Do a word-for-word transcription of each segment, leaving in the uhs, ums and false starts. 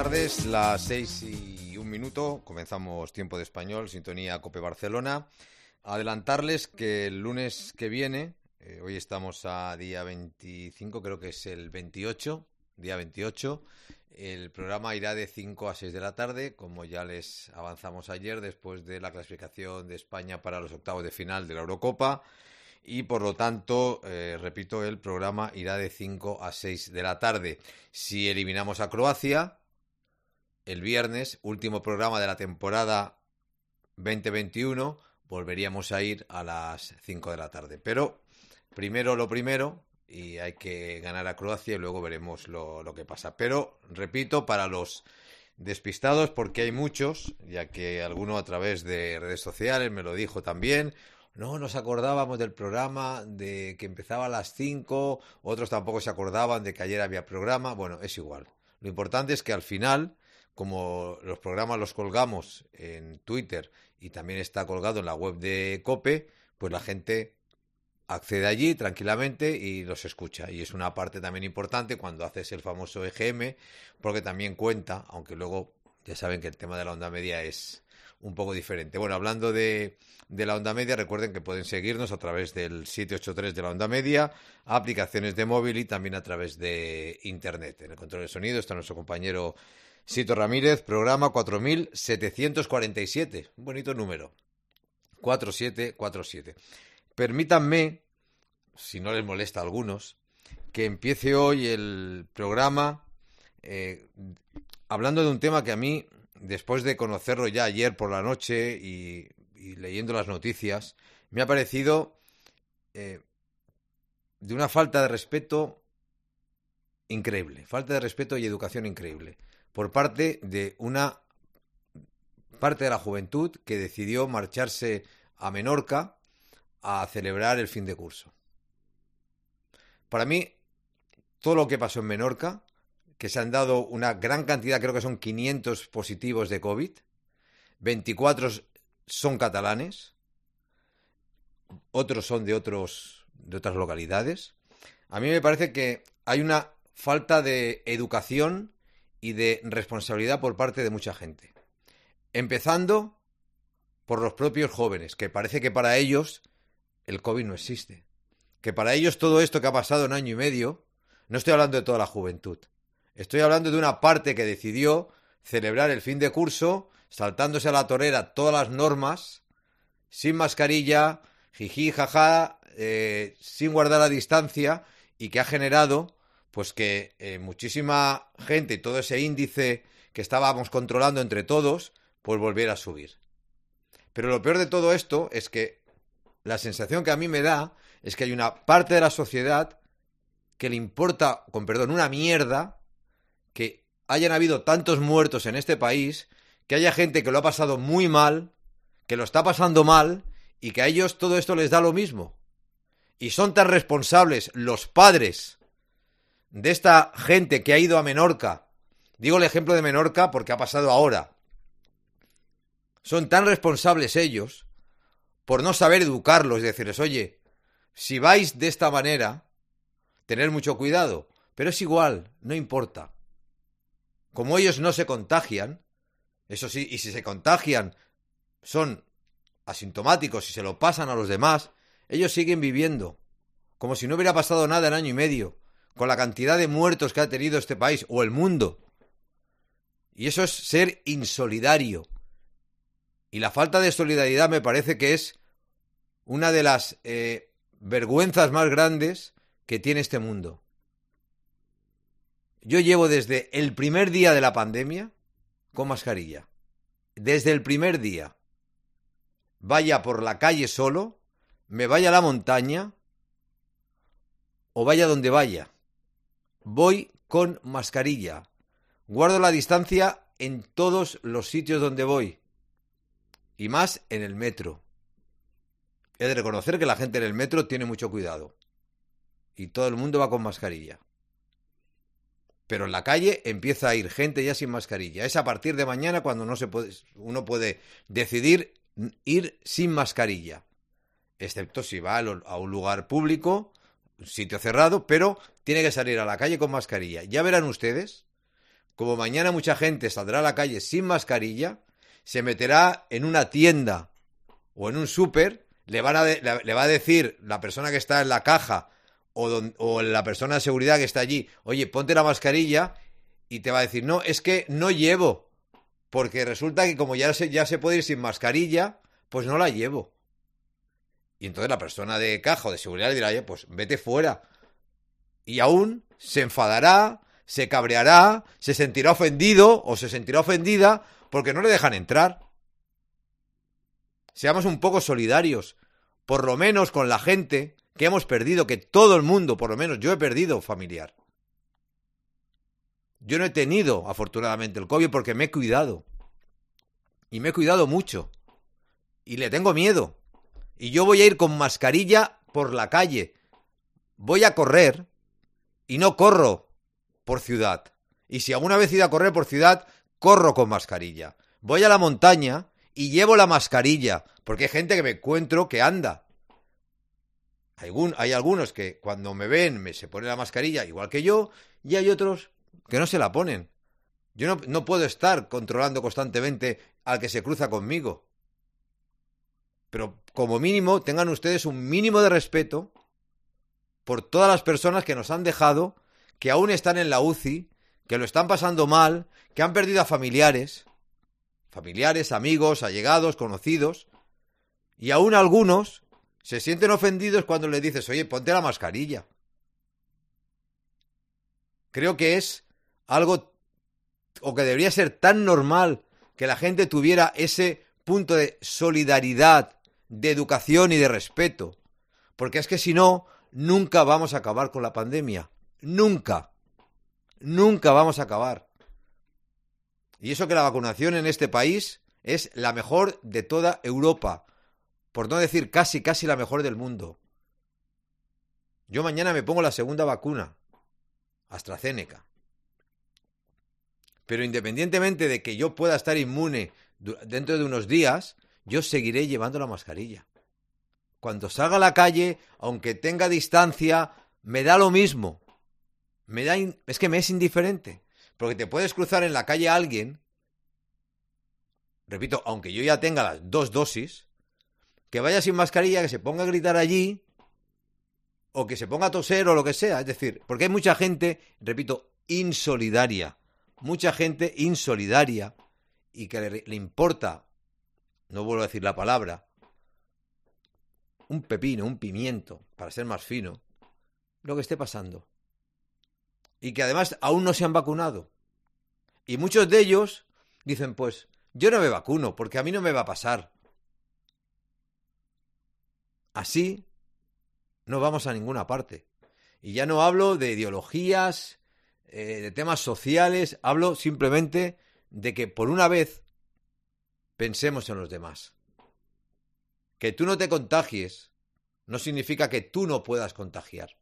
tardes, las seis y un minuto, comenzamos Tiempo de Español, sintonía COPE Barcelona. Adelantarles que el lunes que viene, eh, hoy estamos a día veinticinco, creo que es el veintiocho, día veintiocho, el programa irá de cinco a seis de la tarde, como ya les avanzamos ayer, después de la clasificación de España para los octavos de final de la Eurocopa. Y por lo tanto, eh, repito, el programa irá de cinco a seis de la tarde. Si eliminamos a Croacia, el viernes, último programa de la temporada veinte veintiuno, volveríamos a ir a las cinco de la tarde. Pero primero lo primero, y hay que ganar a Croacia y luego veremos lo, lo que pasa. Pero, repito, para los despistados, porque hay muchos, ya que alguno a través de redes sociales me lo dijo también, no nos acordábamos del programa, de que empezaba a las cinco, otros tampoco se acordaban de que ayer había programa. Bueno, es igual. Lo importante es que al final, como los programas los colgamos en Twitter y también está colgado en la web de COPE, pues la gente accede allí tranquilamente y los escucha. Y es una parte también importante cuando haces el famoso E G M, porque también cuenta, aunque luego ya saben que el tema de la onda media es un poco diferente. Bueno, hablando de, de la onda media, recuerden que pueden seguirnos a través del siete ocho tres de la onda media, aplicaciones de móvil y también a través de internet. En el control de sonido está nuestro compañero Sito Ramírez, programa cuatro mil setecientos cuarenta y siete, un bonito número, cuatro siete cuatro siete. Permítanme, si no les molesta a algunos, que empiece hoy el programa eh, hablando de un tema que a mí, después de conocerlo ya ayer por la noche y, y leyendo las noticias, me ha parecido eh, de una falta de respeto increíble, falta de respeto y educación increíble, por parte de una parte de la juventud que decidió marcharse a Menorca a celebrar el fin de curso. Para mí, todo lo que pasó en Menorca, que se han dado una gran cantidad, creo que son quinientos positivos de COVID, veinticuatro son catalanes, otros son de otros de otras localidades. A mí me parece que hay una falta de educación y de responsabilidad por parte de mucha gente. Empezando por los propios jóvenes, que parece que para ellos el COVID no existe. Que para ellos todo esto que ha pasado en año y medio, no estoy hablando de toda la juventud, estoy hablando de una parte que decidió celebrar el fin de curso saltándose a la torera todas las normas, sin mascarilla, jiji, jaja, eh, sin guardar la distancia, y que ha generado pues que eh, muchísima gente y todo ese índice que estábamos controlando entre todos, pues volviera a subir. Pero lo peor de todo esto es que la sensación que a mí me da es que hay una parte de la sociedad que le importa, con perdón, una mierda que hayan habido tantos muertos en este país, que haya gente que lo ha pasado muy mal, que lo está pasando mal, y que a ellos todo esto les da lo mismo. Y son tan responsables los padres de esta gente que ha ido a Menorca. Digo el ejemplo de Menorca porque ha pasado ahora. Son tan responsables ellos por no saber educarlos y decirles, oye, si vais de esta manera, tener mucho cuidado, pero es igual, no importa. Como ellos no se contagian, eso sí, y si se contagian son asintomáticos y se lo pasan a los demás, ellos siguen viviendo, como si no hubiera pasado nada en año y medio, con la cantidad de muertos que ha tenido este país o el mundo. Y eso es ser insolidario. Y la falta de solidaridad me parece que es una de las eh, vergüenzas más grandes que tiene este mundo. Yo llevo desde el primer día de la pandemia con mascarilla. Desde el primer día. Vaya por la calle solo, me vaya a la montaña o vaya donde vaya. Voy con mascarilla. Guardo la distancia en todos los sitios donde voy. Y más en el metro. He de reconocer que la gente en el metro tiene mucho cuidado. Y todo el mundo va con mascarilla. Pero en la calle empieza a ir gente ya sin mascarilla. Es a partir de mañana cuando no se puede, uno puede decidir ir sin mascarilla. Excepto si va a un lugar público, un sitio cerrado, pero tiene que salir a la calle con mascarilla. Ya verán ustedes como mañana mucha gente saldrá a la calle sin mascarilla, se meterá en una tienda o en un súper, le, van a de, le, le va a decir la persona que está en la caja o, don, o la persona de seguridad que está allí, oye, ponte la mascarilla, y te va a decir, no, es que no llevo, porque resulta que como ya se, ya se puede ir sin mascarilla, pues no la llevo. Y entonces la persona de caja o de seguridad le dirá, oye, pues vete fuera. Y aún se enfadará, se cabreará, se sentirá ofendido o se sentirá ofendida porque no le dejan entrar. Seamos un poco solidarios, por lo menos con la gente que hemos perdido, que todo el mundo, por lo menos yo he perdido familiar. Yo no he tenido, afortunadamente, el COVID porque me he cuidado. Y me he cuidado mucho. Y le tengo miedo. Y yo voy a ir con mascarilla por la calle. Voy a correr y no corro por ciudad. Y si alguna vez he ido a correr por ciudad, corro con mascarilla. Voy a la montaña y llevo la mascarilla, porque hay gente que me encuentro que anda. Hay, hay algunos que cuando me ven me se pone la mascarilla igual que yo, y hay otros que no se la ponen. Yo no, no puedo estar controlando constantemente al que se cruza conmigo. Pero como mínimo tengan ustedes un mínimo de respeto por todas las personas que nos han dejado, que aún están en la U C I, que lo están pasando mal, que han perdido a familiares, familiares, amigos, allegados, conocidos, y aún algunos se sienten ofendidos cuando les dices, oye, ponte la mascarilla. Creo que es algo, o que debería ser tan normal, que la gente tuviera ese punto de solidaridad, de educación y de respeto. Porque es que si no, nunca vamos a acabar con la pandemia. Nunca. Nunca vamos a acabar. Y eso que la vacunación en este país es la mejor de toda Europa. Por no decir casi, casi la mejor del mundo. Yo mañana me pongo la segunda vacuna. AstraZeneca. Pero independientemente de que yo pueda estar inmune dentro de unos días, yo seguiré llevando la mascarilla. Cuando salga a la calle, aunque tenga distancia, me da lo mismo. Me da in... Es que me es indiferente. Porque te puedes cruzar en la calle a alguien, repito, aunque yo ya tenga las dos dosis, que vaya sin mascarilla, que se ponga a gritar allí, o que se ponga a toser o lo que sea. Es decir, porque hay mucha gente, repito, insolidaria. Mucha gente insolidaria y que le, le importa, no vuelvo a decir la palabra, un pepino, un pimiento, para ser más fino, lo que esté pasando. Y que además aún no se han vacunado. Y muchos de ellos dicen, pues, yo no me vacuno porque a mí no me va a pasar. Así no vamos a ninguna parte. Y ya no hablo de ideologías, eh, de temas sociales, hablo simplemente de que por una vez pensemos en los demás. Que tú no te contagies no significa que tú no puedas contagiar.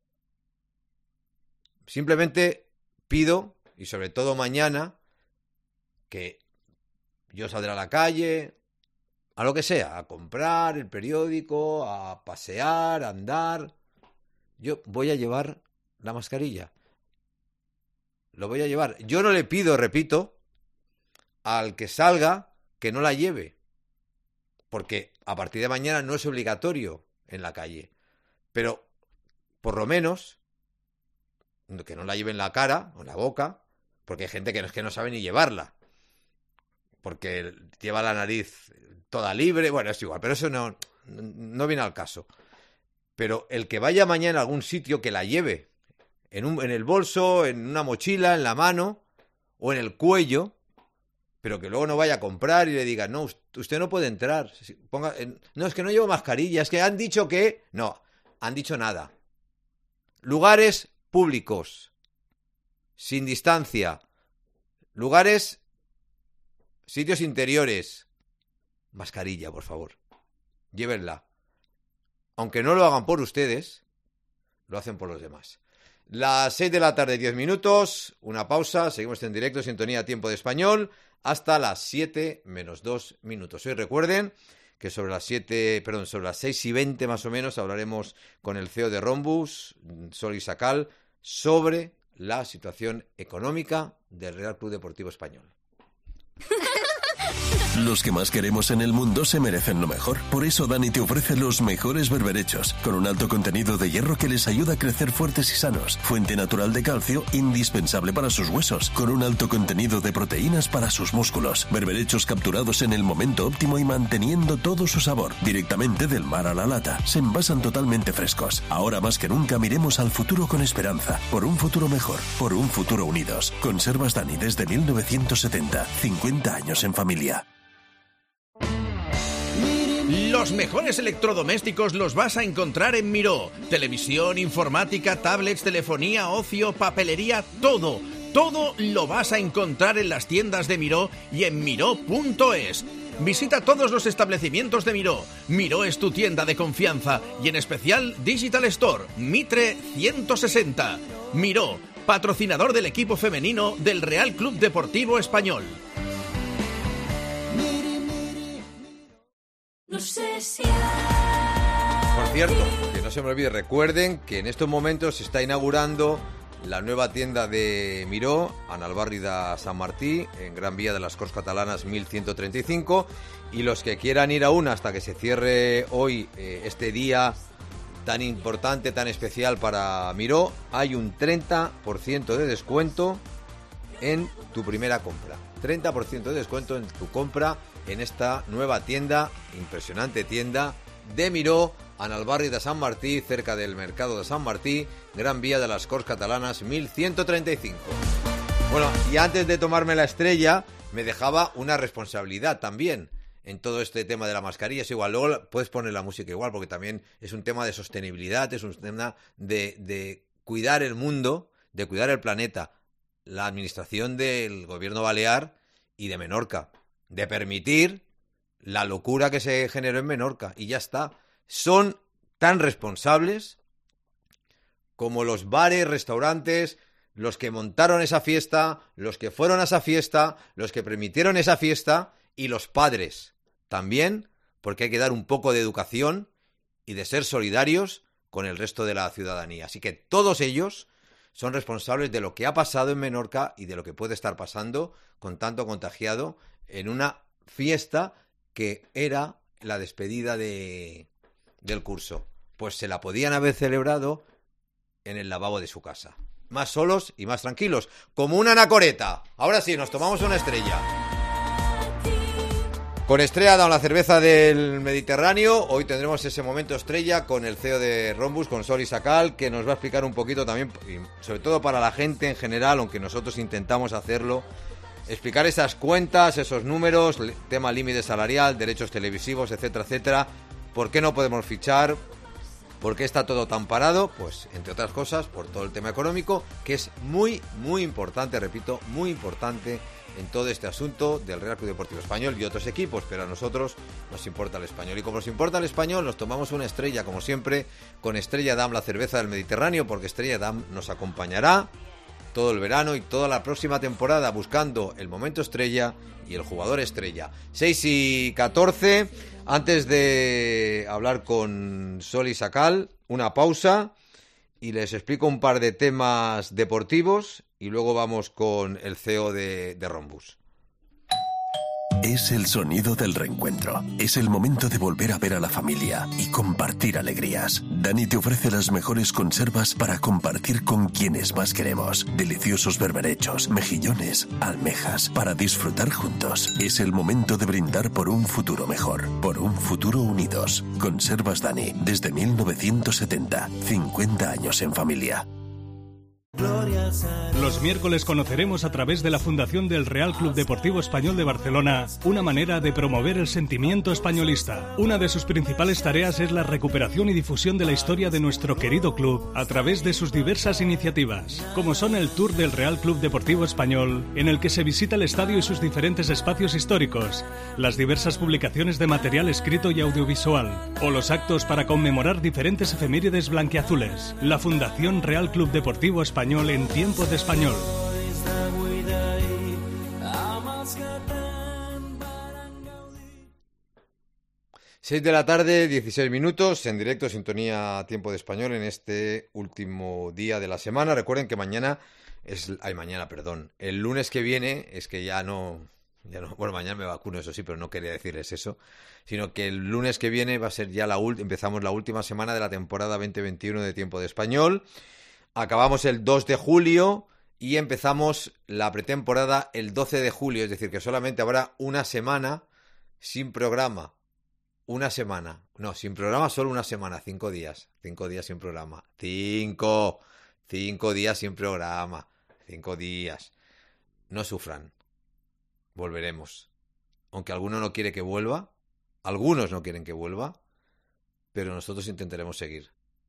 Simplemente pido, y sobre todo mañana, que yo saldré a la calle, a lo que sea, a comprar el periódico, a pasear, a andar. Yo voy a llevar la mascarilla. Lo voy a llevar. Yo no le pido, repito, al que salga que no la lleve. Porque a partir de mañana no es obligatorio en la calle. Pero, por lo menos, que no la lleve en la cara o en la boca, porque hay gente que no, es que no sabe ni llevarla. Porque lleva la nariz toda libre, bueno, es igual, pero eso no, no viene al caso. Pero el que vaya mañana a algún sitio, que la lleve en, un, en el bolso, en una mochila, en la mano o en el cuello, pero que luego no vaya a comprar y le diga, no, usted no puede entrar. Ponga, no, es que no llevo mascarilla, es que han dicho que... No, han dicho nada. Lugares públicos, sin distancia, lugares, sitios interiores, mascarilla, por favor, llévenla. Aunque no lo hagan por ustedes, lo hacen por los demás. Las seis de la tarde, diez minutos, una pausa, seguimos en directo, sintonía Tiempo de Español, hasta las siete menos dos minutos. Hoy recuerden que sobre las siete, perdón, sobre las seis y veinte más o menos hablaremos con el C E O de Rhombus, Sol Isacal, sobre la situación económica del Real Club Deportivo Español. Los que más queremos en el mundo se merecen lo mejor. Por eso Dani te ofrece los mejores berberechos, con un alto contenido de hierro que les ayuda a crecer fuertes y sanos. Fuente natural de calcio, indispensable para sus huesos, con un alto contenido de proteínas para sus músculos. Berberechos capturados en el momento óptimo y manteniendo todo su sabor, directamente del mar a la lata. Se envasan totalmente frescos. Ahora más que nunca miremos al futuro con esperanza. Por un futuro mejor, por un futuro unidos. Conservas Dani desde mil novecientos setenta. cincuenta años en familia. Los mejores electrodomésticos los vas a encontrar en Miró. Televisión, informática, tablets, telefonía, ocio, papelería, todo. Todo lo vas a encontrar en las tiendas de Miró y en miró punto es. Visita todos los establecimientos de Miró. Miró es tu tienda de confianza y en especial Digital Store, Mitre ciento sesenta. Miró, patrocinador del equipo femenino del Real Club Deportivo Español. No sé si... Por cierto, que no se me olvide, recuerden que en estos momentos se está inaugurando la nueva tienda de Miró, en el barri de Sant Martí, en Gran Vía de las Corts Catalanas mil ciento treinta y cinco, y los que quieran ir a una hasta que se cierre hoy eh, este día tan importante, tan especial para Miró, hay un treinta por ciento de descuento en tu primera compra. treinta por ciento de descuento en tu compra en esta nueva tienda, impresionante tienda de Miró, en el barri de Sant Martí, cerca del mercado de Sant Martí, Gran Vía de las Corts Catalanas mil ciento treinta y cinco. Bueno, y antes de tomarme la estrella, me dejaba una responsabilidad también en todo este tema de la mascarilla. Es igual, luego puedes poner la música igual, porque también es un tema de sostenibilidad, es un tema de, de cuidar el mundo, de cuidar el planeta. La administración del gobierno balear y de Menorca, de permitir la locura que se generó en Menorca, y ya está. Son tan responsables como los bares, restaurantes, los que montaron esa fiesta, los que fueron a esa fiesta, los que permitieron esa fiesta, y los padres también, porque hay que dar un poco de educación y de ser solidarios con el resto de la ciudadanía. Así que todos ellos son responsables de lo que ha pasado en Menorca y de lo que puede estar pasando con tanto contagiado en una fiesta que era la despedida de, del curso. Pues se la podían haber celebrado en el lavabo de su casa. Más solos y más tranquilos, como una anacoreta. Ahora sí, nos tomamos una estrella. Con Estrella Damm, la cerveza del Mediterráneo, hoy tendremos ese momento estrella con el C E O de Rhombus, con Soli Sacal, que nos va a explicar un poquito también, sobre todo para la gente en general, aunque nosotros intentamos hacerlo, explicar esas cuentas, esos números, tema límite salarial, derechos televisivos, etcétera, etcétera. ¿Por qué no podemos fichar? ¿Por qué está todo tan parado? Pues, entre otras cosas, por todo el tema económico, que es muy, muy importante, repito, muy importante en todo este asunto del Real Club Deportivo Español y otros equipos, pero a nosotros nos importa el español. Y como nos importa el español, nos tomamos una estrella, como siempre, con Estrella Damm, la cerveza del Mediterráneo, porque Estrella Damm nos acompañará todo el verano y toda la próxima temporada buscando el momento estrella y el jugador estrella. seis y catorce, antes de hablar con Soli Sacal, una pausa y les explico un par de temas deportivos y luego vamos con el C E O de, de Rhombus. Es el sonido del reencuentro. Es el momento de volver a ver a la familia y compartir alegrías. Dani te ofrece las mejores conservas para compartir con quienes más queremos. Deliciosos berberechos, mejillones, almejas, para disfrutar juntos. Es el momento de brindar por un futuro mejor, por un futuro unidos. Conservas Dani, desde mil novecientos setenta. cincuenta años en familia. Los miércoles conoceremos a través de la Fundación del Real Club Deportivo Español de Barcelona una manera de promover el sentimiento españolista. Una de sus principales tareas es la recuperación y difusión de la historia de nuestro querido club a través de sus diversas iniciativas, como son el Tour del Real Club Deportivo Español, en el que se visita el estadio y sus diferentes espacios históricos, las diversas publicaciones de material escrito y audiovisual, o los actos para conmemorar diferentes efemérides blanquiazules. La Fundación Real Club Deportivo Español en tiempo de español. seis seis de la tarde, dieciséis minutos, en directo, sintonía Tiempo de Español en este último día de la semana. Recuerden que mañana es... Ay, mañana, perdón. El lunes que viene, es que ya no... Ya no, bueno, mañana me vacuno, eso sí, pero no quería decirles eso. Sino que el lunes que viene va a ser ya la última... Empezamos la última semana de la temporada veinte veintiuno de Tiempo de Español. Acabamos el dos de julio y empezamos la pretemporada el doce de julio. Es decir, que solamente habrá una semana sin programa. Una semana. No, sin programa solo una semana. Cinco días. Cinco días sin programa. Cinco. Cinco días sin programa. Cinco días. No sufran. Volveremos. Aunque alguno no quiere que vuelva. Algunos no quieren que vuelva. Pero nosotros intentaremos seguir.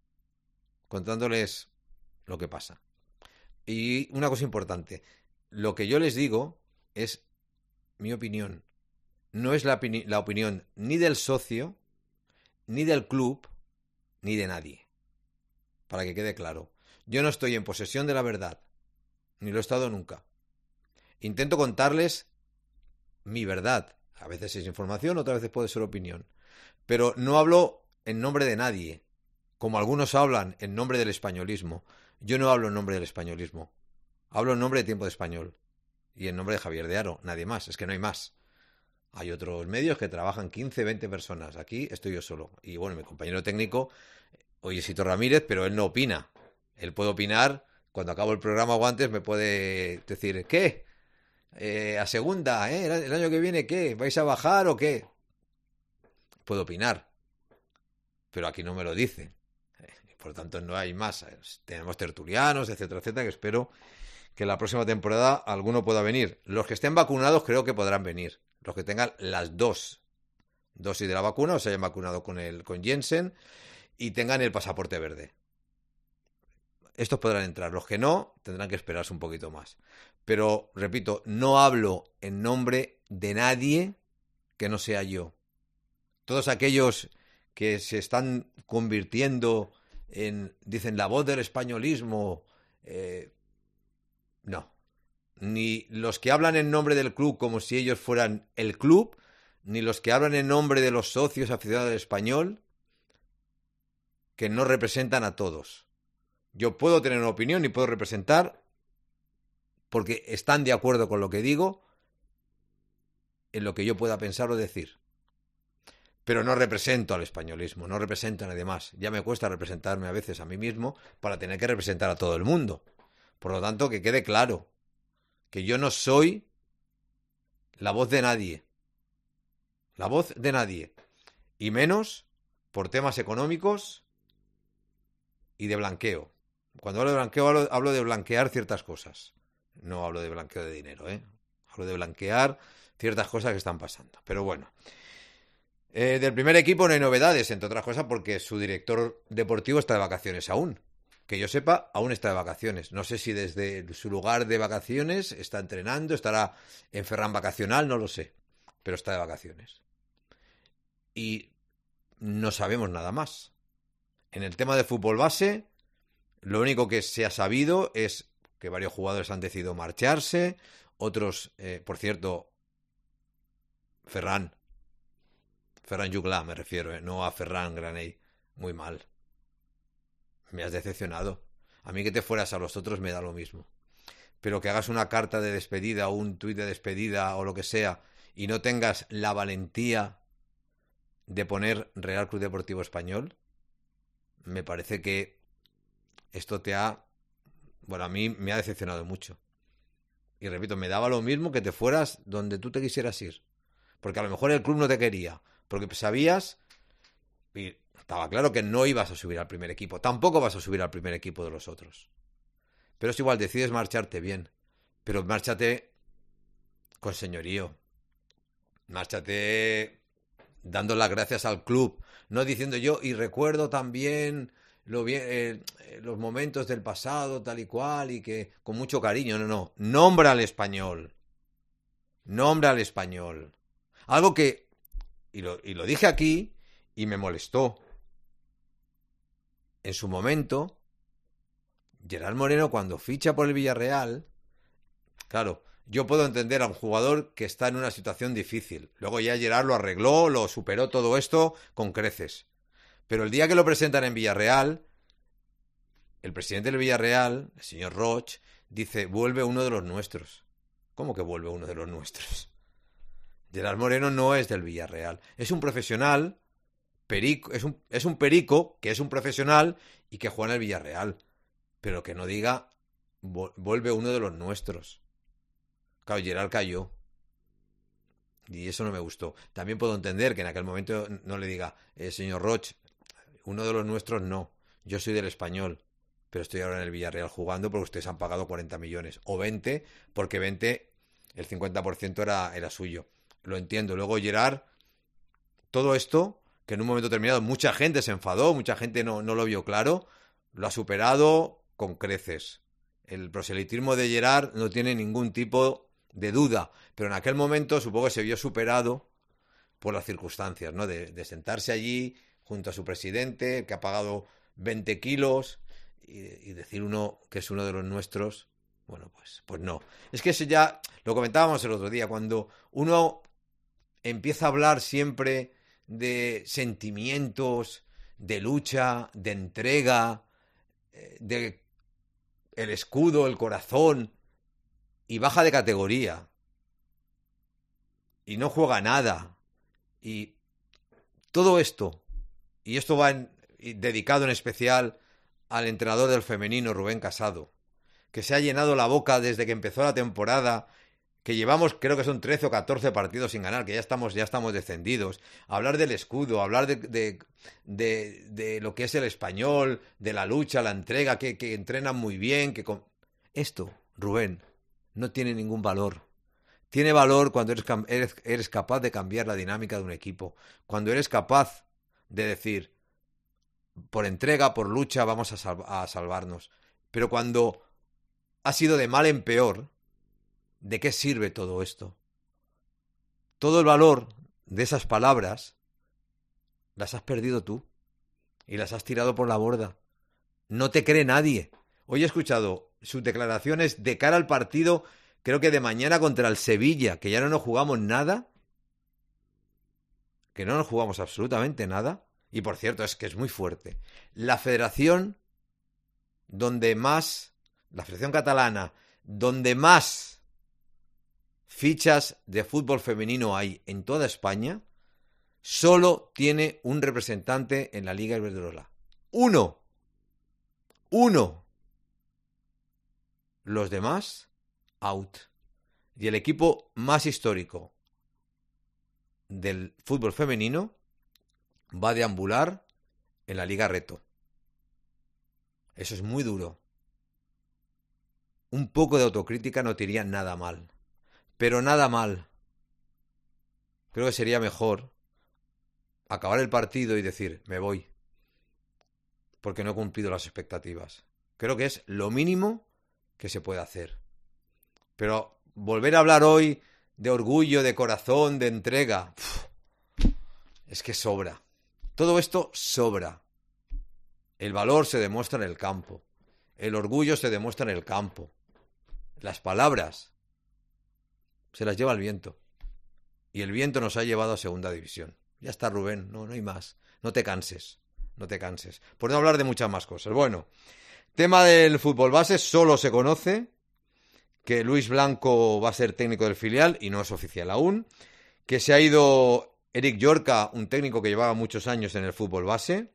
Contándoles lo que pasa. Y una cosa importante. Lo que yo les digo es mi opinión. No es la, opini- la opinión ni del socio, ni del club, ni de nadie. Para que quede claro. Yo no estoy en posesión de la verdad. Ni lo he estado nunca. Intento contarles mi verdad. A veces es información, otras veces puede ser opinión. Pero no hablo en nombre de nadie. Como algunos hablan en nombre del españolismo. Yo no hablo en nombre del españolismo. Hablo en nombre de Tiempo de Español. Y en nombre de Javier de Haro. Nadie más. Es que no hay más. Hay otros medios que trabajan quince, veinte personas. Aquí estoy yo solo. Y bueno, mi compañero técnico, Oyesito Ramírez, pero él no opina. Él puede opinar, cuando acabo el programa o antes me puede decir, ¿qué? Eh, a segunda, ¿eh? ¿El año que viene qué? ¿Vais a bajar o qué? Puedo opinar. Pero aquí no me lo dice. Por lo tanto, no hay más. Tenemos tertulianos, etcétera, etcétera, que espero que la próxima temporada alguno pueda venir. Los que estén vacunados creo que podrán venir. Los que tengan las dos dosis de la vacuna o se hayan vacunado con el con Jensen y tengan el pasaporte verde. Estos podrán entrar. Los que no, tendrán que esperarse un poquito más. Pero, repito, no hablo en nombre de nadie que no sea yo. Todos aquellos que se están convirtiendo en, dicen, la voz del españolismo, eh, no. Ni los que hablan en nombre del club como si ellos fueran el club, ni los que hablan en nombre de los socios aficionados del Español, que no representan a todos. Yo puedo tener una opinión y puedo representar porque están de acuerdo con lo que digo en lo que yo pueda pensar o decir. Pero no represento al españolismo, no represento a nadie más. Ya me cuesta representarme a veces a mí mismo para tener que representar a todo el mundo. Por lo tanto, que quede claro que yo no soy la voz de nadie. La voz de nadie. Y menos por temas económicos y de blanqueo. Cuando hablo de blanqueo, hablo, hablo de blanquear ciertas cosas. No hablo de blanqueo de dinero, ¿eh? Hablo de blanquear ciertas cosas que están pasando. Pero bueno. Eh, del primer equipo no hay novedades, entre otras cosas porque su director deportivo está de vacaciones aún. Que yo sepa, aún está de vacaciones. No sé si desde su lugar de vacaciones está entrenando, estará en Ferran vacacional, no lo sé. Pero está de vacaciones. Y no sabemos nada más. En el tema de fútbol base, lo único que se ha sabido es que varios jugadores han decidido marcharse. Otros, eh, por cierto, Ferran. Ferran Jugla me refiero, eh, no a Ferran Granell. Muy mal. Me has decepcionado. A mí que te fueras a los otros me da lo mismo. Pero que hagas una carta de despedida o un tuit de despedida o lo que sea y no tengas la valentía de poner Real Club Deportivo Español, me parece que esto te ha... Bueno, a mí me ha decepcionado mucho. Y repito, me daba lo mismo que te fueras donde tú te quisieras ir. Porque a lo mejor el club no te quería. Porque sabías... Y estaba claro que no ibas a subir al primer equipo. Tampoco vas a subir al primer equipo de los otros. Pero es igual, decides marcharte bien. Pero márchate con señorío. Márchate dando las gracias al club. No diciendo yo, y recuerdo también lo bien, eh, los momentos del pasado, tal y cual, y que con mucho cariño. No, no. Nombra al Español. Nombra al Español. Algo que... Y lo, y lo dije aquí y me molestó. En su momento, Gerard Moreno, cuando ficha por el Villarreal, claro, yo puedo entender a un jugador que está en una situación difícil. Luego ya Gerard lo arregló, lo superó todo esto con creces. Pero el día que lo presentan en Villarreal, el presidente del Villarreal, el señor Roch, dice, vuelve uno de los nuestros. ¿Cómo que vuelve uno de los nuestros? Gerard Moreno no es del Villarreal. Es un profesional, perico, es un, es un perico que es un profesional y que juega en el Villarreal. Pero que no diga, vuelve uno de los nuestros. Claro, Gerard cayó. Y eso no me gustó. También puedo entender que en aquel momento no le diga, eh, señor Roch, uno de los nuestros no. Yo soy del Español, pero estoy ahora en el Villarreal jugando porque ustedes han pagado cuarenta millones. O veinte, porque veinte, el cincuenta por ciento era, era suyo. Lo entiendo. Luego Gerard, todo esto, que en un momento determinado mucha gente se enfadó, mucha gente no, no lo vio claro, lo ha superado con creces. El proselitismo de Gerard no tiene ningún tipo de duda, pero en aquel momento supongo que se vio superado por las circunstancias, ¿no? De, de sentarse allí junto a su presidente, que ha pagado veinte kilos, y, y decir uno que es uno de los nuestros, bueno, pues, pues no. Es que eso ya lo comentábamos el otro día, cuando uno empieza a hablar siempre de sentimientos, de lucha, de entrega, de el escudo, el corazón, y baja de categoría, y no juega nada, y todo esto, y esto va en, dedicado en especial al entrenador del femenino, Rubén Casado, que se ha llenado la boca desde que empezó la temporada, que llevamos, creo que son trece o catorce partidos sin ganar, que ya estamos, ya estamos descendidos, hablar del escudo, hablar de, de, de, de lo que es el Español, de la lucha, la entrega, que, que entrenan muy bien, que con... Esto, Rubén, no tiene ningún valor. Tiene valor cuando eres, eres, eres capaz de cambiar la dinámica de un equipo, cuando eres capaz de decir, por entrega, por lucha, vamos a, sal- a salvarnos. Pero cuando ha sido de mal en peor, ¿de qué sirve todo esto? Todo el valor de esas palabras las has perdido tú y las has tirado por la borda. No te cree nadie. Hoy he escuchado sus declaraciones de cara al partido, creo que de mañana contra el Sevilla, que ya no nos jugamos nada, que no nos jugamos absolutamente nada. Y por cierto, es que es muy fuerte. La federación donde más, la Federación Catalana, donde más fichas de fútbol femenino hay en toda España, solo tiene un representante en la Liga Iberdrola. Uno. Uno. Los demás, out. Y el equipo más histórico del fútbol femenino va a deambular en la Liga Reto. Eso es muy duro. Un poco de autocrítica no te iría nada mal. Pero nada mal. Creo que sería mejor acabar el partido y decir, me voy, porque no he cumplido las expectativas. Creo que es lo mínimo que se puede hacer. Pero volver a hablar hoy de orgullo, de corazón, de entrega, uf, es que sobra. Todo esto sobra. El valor se demuestra en el campo. El orgullo se demuestra en el campo. Las palabras se las lleva el viento. Y el viento nos ha llevado a segunda división. Ya está, Rubén. No, no hay más. No te canses. No te canses. Por no hablar de muchas más cosas. Bueno, tema del fútbol base. Solo se conoce que Luis Blanco va a ser técnico del filial y no es oficial aún. Que se ha ido Eric Llorca, un técnico que llevaba muchos años en el fútbol base.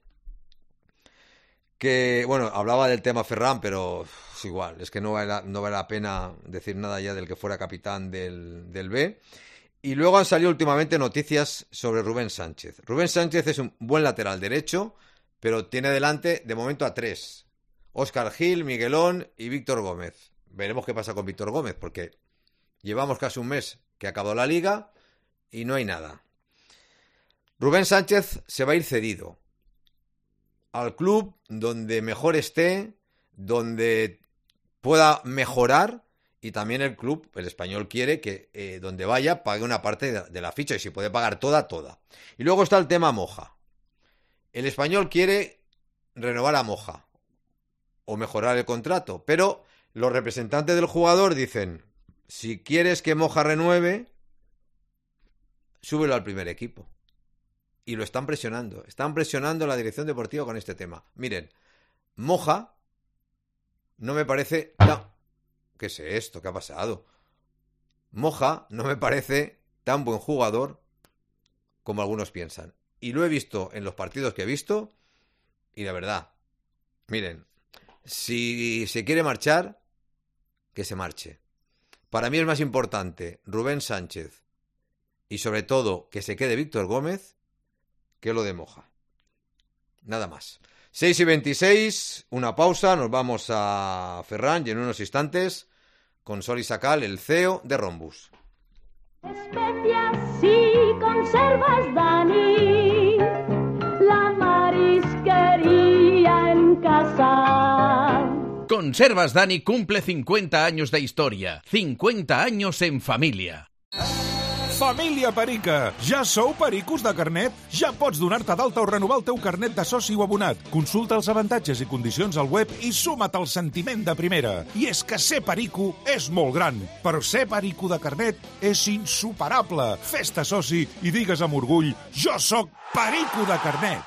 Que, bueno, hablaba del tema Ferran, pero es igual, es que no vale, no vale la pena decir nada ya del que fuera capitán del, del B. Y luego han salido últimamente noticias sobre Rubén Sánchez. Rubén Sánchez es un buen lateral derecho, pero tiene delante de momento a tres. Óscar Gil, Miguelón y Víctor Gómez. Veremos qué pasa con Víctor Gómez, porque llevamos casi un mes que ha acabado la liga y no hay nada. Rubén Sánchez se va a ir cedido al club donde mejor esté, donde pueda mejorar, y también el club, el Español, quiere que eh, donde vaya pague una parte de, de la ficha, y si puede pagar toda, toda. Y luego está el tema Moja. El Español quiere renovar a Moja o mejorar el contrato, pero los representantes del jugador dicen, si quieres que Moja renueve, súbelo al primer equipo. Y lo están presionando. Están presionando a la dirección deportiva con este tema. Miren, Moja no me parece... No. ¿Qué es esto? ¿Qué ha pasado? Moja no me parece tan buen jugador como algunos piensan. Y lo he visto en los partidos que he visto. Y la verdad, miren, si se quiere marchar, que se marche. Para mí es más importante Rubén Sánchez y sobre todo que se quede Víctor Gómez que lo de Moja. Nada más. seis y veintiséis, una pausa, nos vamos a Ferran y en unos instantes con Sol y Sacal, el C E O de Rhombus. Especias y conservas, Dani, la marisquería en casa. Conservas Dani cumple cincuenta años de historia, cincuenta años en familia. Família Perica! Ja sou pericos de carnet? Ja pots donar-te d'alta o renovar el teu carnet de soci o abonat. Consulta els avantatges i condicions al web i suma't al sentiment de primera. I és que ser perico és molt gran, però ser perico de carnet és insuperable. Fes-te soci i digues amb orgull: jo sóc perico de carnet!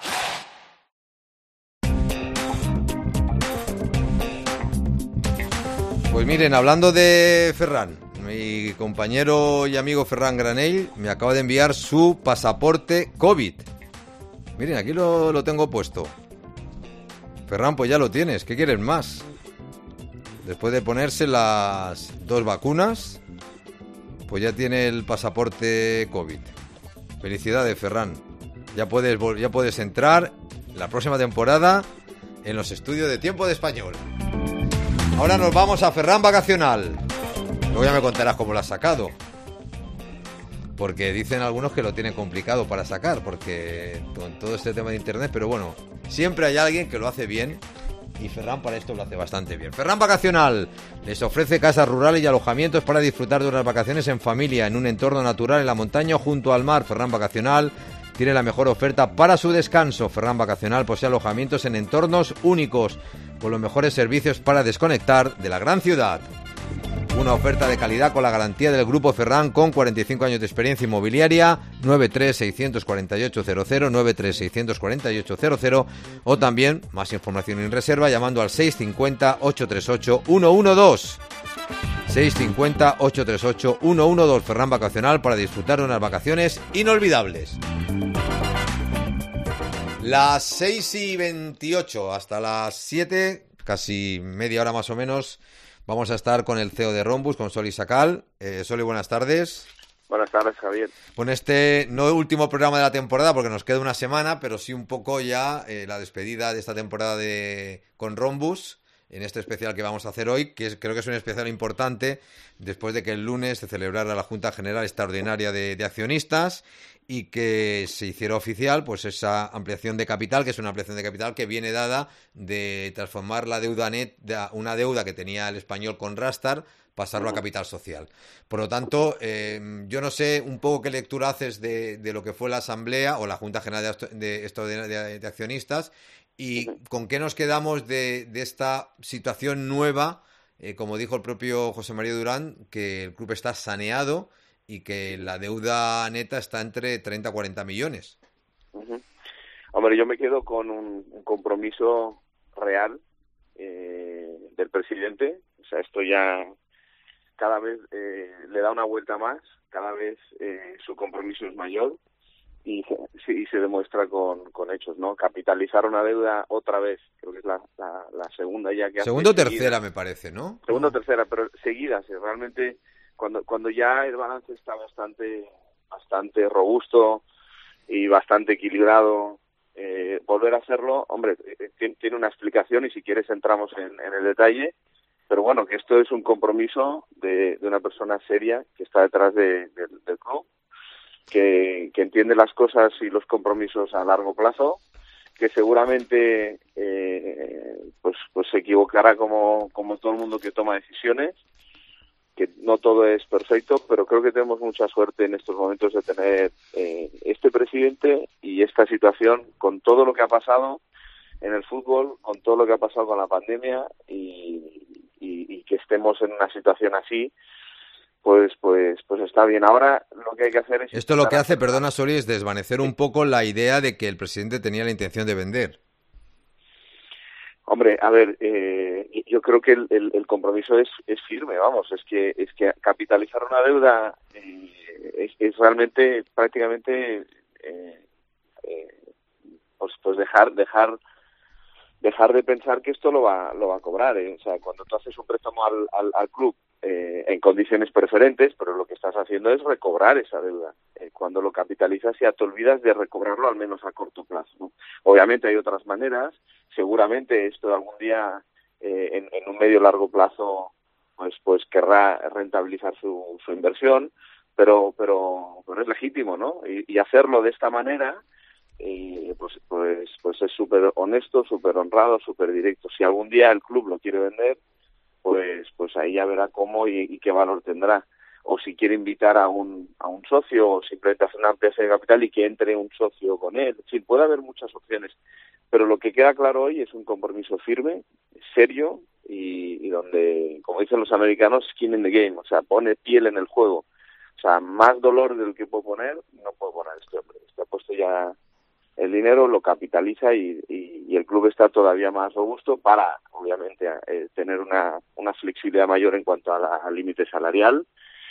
Pues miren, hablando de Ferran, mi compañero y amigo Ferran Granell me acaba de enviar su pasaporte COVID. Miren, aquí lo, lo tengo puesto. Ferran, pues ya lo tienes. ¿Qué quieres más? Después de ponerse las dos vacunas, pues ya tiene el pasaporte COVID. Felicidades, Ferran. Ya puedes, ya puedes entrar la próxima temporada en los estudios de Tiempo de Español. Ahora nos vamos a Ferran Vacacional. Luego ya me contarás cómo lo has sacado. Porque dicen algunos que lo tienen complicado para sacar, porque con todo este tema de internet, pero bueno, siempre hay alguien que lo hace bien y Ferran para esto lo hace bastante bien. Ferran Vacacional les ofrece casas rurales y alojamientos para disfrutar de unas vacaciones en familia, en un entorno natural, en la montaña o junto al mar. Ferran Vacacional tiene la mejor oferta para su descanso. Ferran Vacacional posee alojamientos en entornos únicos, con los mejores servicios para desconectar de la gran ciudad. Una oferta de calidad con la garantía del Grupo Ferran, con cuarenta y cinco años de experiencia inmobiliaria. Nueve tres seis cuatro ocho cero cero, nueve tres seis cuatro ocho cero cero, o también más información y reserva llamando al seis cinco cero, ocho tres ocho, uno uno dos. seis cinco cero, ocho tres ocho, uno uno dos. Ferran Vacacional, para disfrutar de unas vacaciones inolvidables. Las seis y veintiocho, hasta las siete, casi media hora más o menos, vamos a estar con el C E O de Rhombus, con Sol y Sacal. Eh, Sol, buenas tardes. Buenas tardes, Javier. Con este no último programa de la temporada, porque nos queda una semana, pero sí un poco ya eh, la despedida de esta temporada de con Rhombus, en este especial que vamos a hacer hoy, que es, creo que es un especial importante, después de que el lunes se celebrara la Junta General Extraordinaria de, de Accionistas y que se hiciera oficial pues esa ampliación de capital, que es una ampliación de capital que viene dada de transformar la deuda net, de una deuda que tenía el Español con Rastar, pasarlo a capital social. Por lo tanto, eh, yo no sé un poco qué lectura haces de, de lo que fue la Asamblea o la Junta General de, de, de, de Accionistas y con qué nos quedamos de, de esta situación nueva, eh, como dijo el propio José María Durán, que el club está saneado y que la deuda neta está entre treinta a cuarenta millones. Uh-huh. Hombre, yo me quedo con un, un compromiso real eh, del presidente. O sea, esto ya cada vez eh, le da una vuelta más, cada vez eh, su compromiso es mayor y se, y se demuestra con, con hechos, ¿no? Capitalizar una deuda otra vez, creo que es la, la, la segunda ya que hace. Segunda o tercera, me parece, ¿no? Segunda o tercera, pero seguidas, eh, realmente cuando cuando ya el balance está bastante bastante robusto y bastante equilibrado, eh, volver a hacerlo, hombre, eh, tiene una explicación y si quieres entramos en, en el detalle, pero bueno, que esto es un compromiso de, de una persona seria que está detrás de, de, del club, que, que entiende las cosas y los compromisos a largo plazo, que seguramente eh, pues pues se equivocará como, como todo el mundo que toma decisiones, que no todo es perfecto, pero creo que tenemos mucha suerte en estos momentos de tener eh, este presidente y esta situación con todo lo que ha pasado en el fútbol, con todo lo que ha pasado con la pandemia y, y, y que estemos en una situación así, pues pues pues está bien. Ahora lo que hay que hacer es... Esto lo que hace, perdona Soli, es desvanecer un poco la idea de que el presidente tenía la intención de vender. Hombre, a ver, eh, yo creo que el, el, el compromiso es, es firme, vamos, es que es que capitalizar una deuda eh, es, es realmente prácticamente eh, eh, pues pues dejar dejar dejar de pensar que esto lo va lo va a cobrar, ¿eh? O sea, cuando tú haces un préstamo al, al, al club eh, en condiciones preferentes, pero lo que estás haciendo es recobrar esa deuda. Eh, cuando lo capitalizas ya te olvidas de recobrarlo, al menos a corto plazo, ¿no? Obviamente hay otras maneras, seguramente esto algún día eh, en, en un medio largo plazo pues pues querrá rentabilizar su, su inversión, pero pero pero es legítimo, ¿no? Y, y hacerlo de esta manera y pues pues pues es súper honesto, súper honrado, súper directo. Si algún día el club lo quiere vender, pues pues ahí ya verá cómo y, y qué valor tendrá. O si quiere invitar a un a un socio o simplemente hacer una ampliación de capital y que entre un socio con él. Sí, puede haber muchas opciones, pero lo que queda claro hoy es un compromiso firme, serio y, y donde, como dicen los americanos, skin in the game, o sea, pone piel en el juego. O sea, más dolor del que puede poner, no puede poner este hombre. Este ha puesto ya el dinero, lo capitaliza y, y, y el club está todavía más robusto para, obviamente, eh, tener una, una flexibilidad mayor en cuanto al límite salarial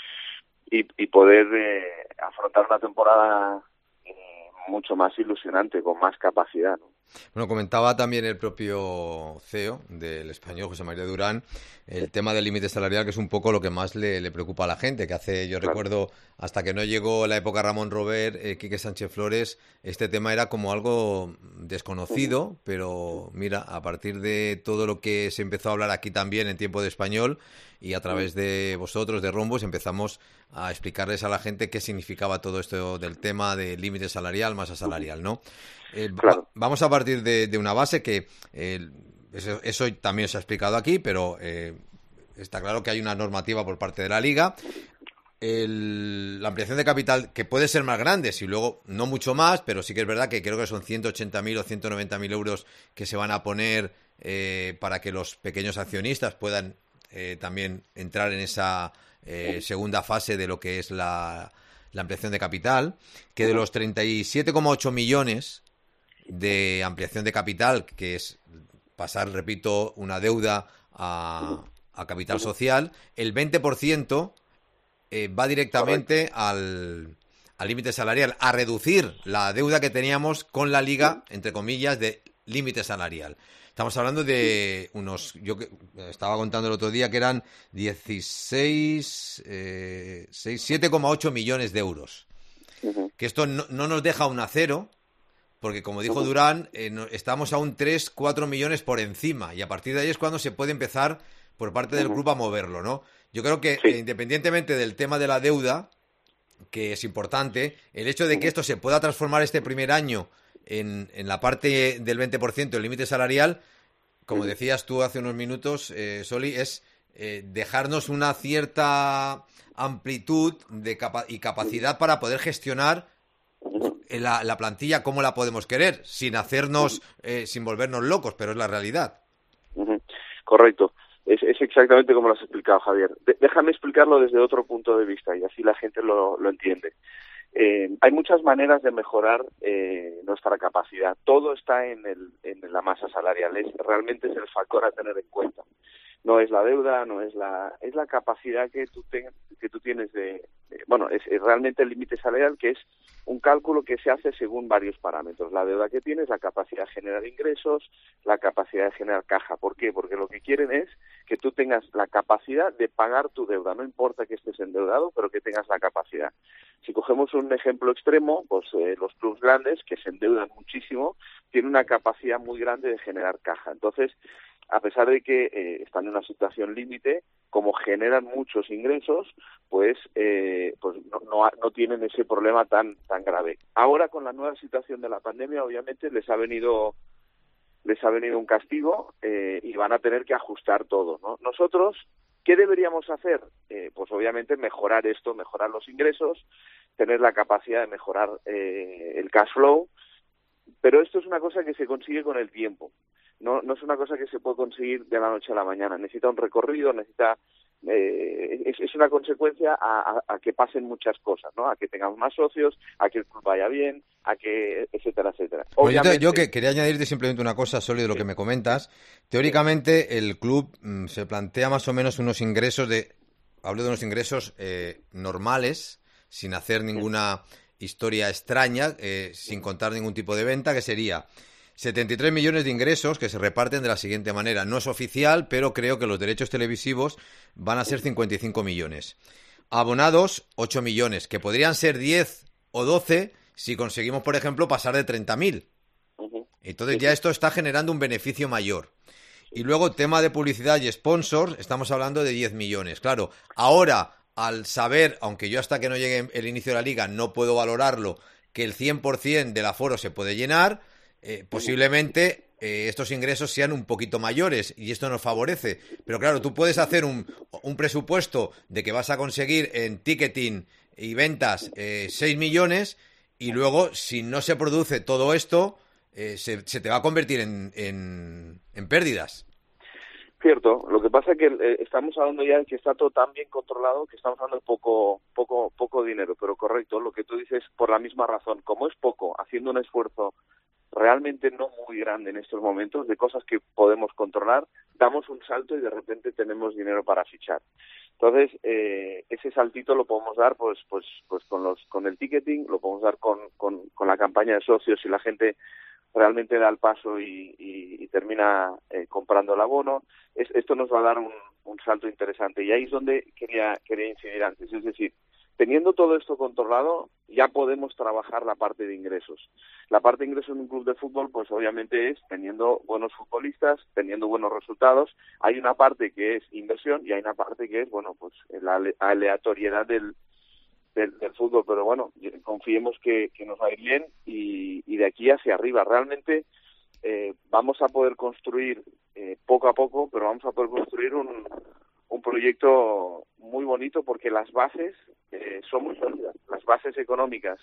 y, y poder eh, afrontar una temporada eh, mucho más ilusionante, con más capacidad, ¿no? Bueno, comentaba también el propio C E O del Español, José María Durán, el tema del límite salarial, que es un poco lo que más le, le preocupa a la gente, que hace, yo Claro. recuerdo, hasta que no llegó la época Ramón Robert, eh, Quique Sánchez Flores, este tema era como algo desconocido, pero mira, a partir de todo lo que se empezó a hablar aquí también en Tiempo de Español y a través de vosotros, de Rombos, empezamos a explicarles a la gente qué significaba todo esto del tema de límite salarial, masa salarial, ¿no? Eh, Claro. va- vamos a partir de, de una base que eh, eso, eso también se ha explicado aquí, pero eh, está claro que hay una normativa por parte de la Liga. El- la ampliación de capital, que puede ser más grande, si luego no mucho más, pero sí que es verdad que creo que son ciento ochenta mil o ciento noventa mil euros que se van a poner eh, para que los pequeños accionistas puedan eh, también entrar en esa eh, segunda fase de lo que es la, la ampliación de capital, que de los treinta y siete coma ocho millones de ampliación de capital, que es pasar, repito, una deuda a, a capital social, el veinte por ciento eh, va directamente al al límite salarial, a reducir la deuda que teníamos con la Liga, entre comillas, de límite salarial. Estamos hablando de unos, yo que estaba contando el otro día que eran dieciséis, eh, siete coma ocho millones de euros. Uh-huh. Que esto no, no nos deja un a cero, porque como dijo Durán, eh, no, estamos a un tres, cuatro millones por encima, y a partir de ahí es cuando se puede empezar por parte del club a moverlo, ¿no? Yo creo que Sí. eh, independientemente del tema de la deuda, que es importante, el hecho de que esto se pueda transformar este primer año en, en la parte del veinte por ciento del límite salarial, como decías tú hace unos minutos, eh, Soli, es eh, dejarnos una cierta amplitud de capa- y capacidad para poder gestionar la, la plantilla como la podemos querer, sin hacernos, eh, sin volvernos locos, pero es la realidad. Uh-huh. Correcto. Es, es exactamente como lo has explicado, Javier. De- déjame explicarlo desde otro punto de vista y así la gente lo, lo entiende. Eh, hay muchas maneras de mejorar eh, nuestra capacidad. Todo está en, el, en la masa salarial. Es, realmente es el factor a tener en cuenta. No es la deuda, no es la es la capacidad que tú ten, que tú tienes de, de bueno, es, es realmente el límite salarial, que es un cálculo que se hace según varios parámetros. La deuda que tienes, la capacidad de generar ingresos, la capacidad de generar caja. ¿Por qué? Porque lo que quieren es que tú tengas la capacidad de pagar tu deuda. No importa que estés endeudado, pero que tengas la capacidad. Si cogemos un ejemplo extremo, pues eh, los clubes grandes, que se endeudan muchísimo, tienen una capacidad muy grande de generar caja. Entonces, a pesar de que eh, están en una situación límite, como generan muchos ingresos, pues eh, pues no, no, no tienen ese problema tan tan grave. Ahora, con la nueva situación de la pandemia, obviamente les ha venido les ha venido un castigo eh, y van a tener que ajustar todo, ¿no? Nosotros, ¿qué deberíamos hacer? Eh, pues obviamente mejorar esto, mejorar los ingresos, tener la capacidad de mejorar eh, el cash flow, pero esto es una cosa que se consigue con el tiempo. No, no es una cosa que se puede conseguir de la noche a la mañana. Necesita un recorrido, necesita eh, es, es una consecuencia a, a, a que pasen muchas cosas, ¿no? A que tengamos más socios, a que el club vaya bien, a que, etcétera, etcétera. Obviamente, yo, yo que quería añadirte simplemente una cosa, Soli, de lo sí. que me comentas. Teóricamente, el club mmm, se plantea más o menos unos ingresos de, hablo de unos ingresos eh, normales, sin hacer ninguna historia extraña, eh, sin contar ningún tipo de venta, que sería setenta y tres millones de ingresos que se reparten de la siguiente manera. No es oficial, pero creo que los derechos televisivos van a ser cincuenta y cinco millones. Abonados, ocho millones, que podrían ser diez o doce si conseguimos, por ejemplo, pasar de treinta mil. Entonces ya esto está generando un beneficio mayor. Y luego, tema de publicidad y sponsors, estamos hablando de diez millones. Claro, ahora, al saber, aunque yo hasta que no llegue el inicio de la liga no puedo valorarlo, que el cien por ciento del aforo se puede llenar, eh, posiblemente eh, estos ingresos sean un poquito mayores y esto nos favorece. Pero claro, tú puedes hacer un, un presupuesto de que vas a conseguir en ticketing y ventas eh, seis millones y luego, si no se produce todo esto, eh, se, se te va a convertir en, en, en pérdidas. Cierto, lo que pasa es que eh, estamos hablando ya de que está todo tan bien controlado que estamos hablando de poco, poco, poco dinero, pero correcto, lo que tú dices por la misma razón, como es poco, haciendo un esfuerzo realmente no muy grande en estos momentos de cosas que podemos controlar, damos un salto y de repente tenemos dinero para fichar. Entonces, eh, ese saltito lo podemos dar pues pues pues con los con el ticketing, lo podemos dar con, con, con la campaña de socios y la gente realmente da el paso y, y, y termina eh, comprando el abono. Es, esto nos va a dar un, un salto interesante y ahí es donde quería, quería incidir antes, es decir, teniendo todo esto controlado, ya podemos trabajar la parte de ingresos. La parte de ingresos en un club de fútbol, pues obviamente es teniendo buenos futbolistas, teniendo buenos resultados. Hay una parte que es inversión y hay una parte que es, bueno, pues la aleatoriedad del, del, del fútbol. Pero bueno, confiemos que, que nos va a ir bien y, y de aquí hacia arriba. Realmente eh, vamos a poder construir eh, poco a poco, pero vamos a poder construir un... un proyecto muy bonito porque las bases eh, son muy sólidas, las bases económicas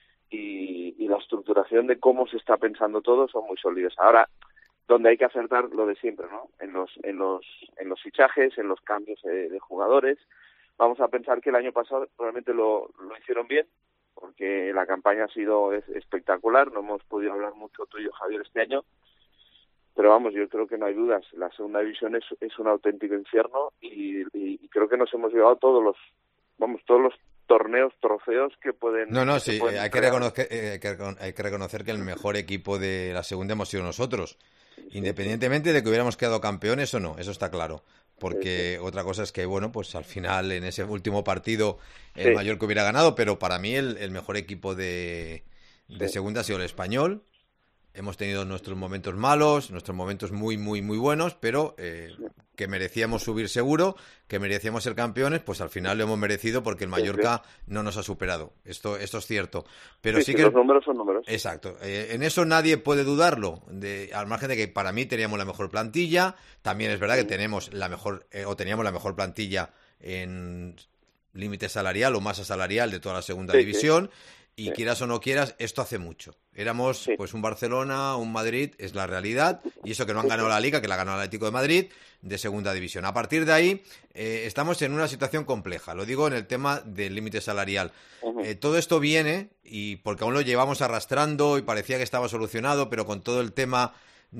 y, y la estructuración de cómo se está pensando todo son muy sólidas. Ahora, donde hay que acertar lo de siempre, ¿no? En los en los en los fichajes, en los cambios de, de jugadores. Vamos a pensar que el año pasado realmente lo, lo hicieron bien, porque la campaña ha sido es, espectacular. No hemos podido hablar mucho tú y yo, Javier, este año. Pero vamos, yo creo que no hay dudas. La segunda división es, es un auténtico infierno y, y, y creo que nos hemos llevado todos los, vamos, todos los torneos, trofeos que pueden... No, no, que sí, hay que, reconocer, eh, que, hay que reconocer que el mejor equipo de la segunda hemos sido nosotros. Sí, independientemente sí. de que hubiéramos quedado campeones o no, eso está claro. Porque sí, sí. otra cosa es que, bueno, pues al final en ese último partido el sí. Mallorca hubiera ganado, pero para mí el, el mejor equipo de, de sí. segunda ha sido el Español. Hemos tenido nuestros momentos malos, nuestros momentos muy, muy, muy buenos, pero eh, que merecíamos subir seguro, que merecíamos ser campeones, pues al final lo hemos merecido porque el Mallorca no nos ha superado. Esto, esto es cierto. Pero sí, sí que los números son números. Exacto. Eh, en eso nadie puede dudarlo. De, al margen de que para mí teníamos la mejor plantilla, también es verdad que tenemos la mejor eh, o teníamos la mejor plantilla en límite salarial o masa salarial de toda la segunda sí, división. Sí. Y sí. quieras o no quieras, esto hace mucho. Éramos sí. pues un Barcelona, un Madrid, es la realidad. Y eso que no han ganado la Liga, que la ganó el Atlético de Madrid, de segunda división. A partir de ahí, eh, estamos en una situación compleja. Lo digo en el tema del límite salarial. Uh-huh. Eh, todo esto viene, y porque aún lo llevamos arrastrando y parecía que estaba solucionado, pero con todo el tema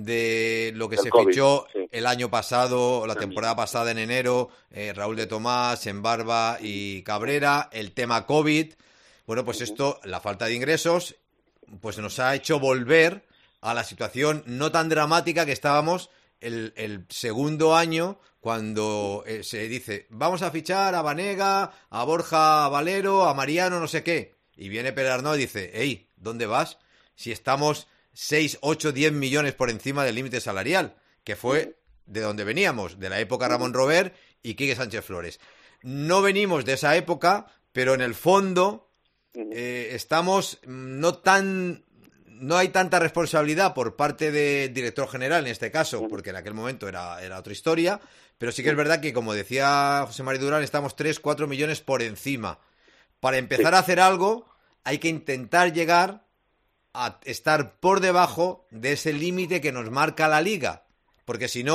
de lo que el se COVID, fichó sí. el año pasado, la temporada pasada en enero, eh, Raúl de Tomás, Embarba y Cabrera, el tema COVID... Bueno, pues esto, la falta de ingresos, pues nos ha hecho volver a la situación no tan dramática que estábamos el, el segundo año cuando eh, se dice, vamos a fichar a Banega, a Borja Valero, a Mariano, no sé qué. Y viene Perarnau y dice, hey, ¿dónde vas? Si estamos seis, ocho, diez millones por encima del límite salarial, que fue de donde veníamos, de la época Ramón Robert y Quique Sánchez Flores. No venimos de esa época, pero en el fondo... Eh, estamos no tan no hay tanta responsabilidad por parte del director general en este caso, porque en aquel momento era, era otra historia, pero sí que es verdad que, como decía José María Durán, estamos tres, cuatro millones por encima. Para empezar a hacer algo hay que intentar llegar a estar por debajo de ese límite que nos marca la Liga, porque si no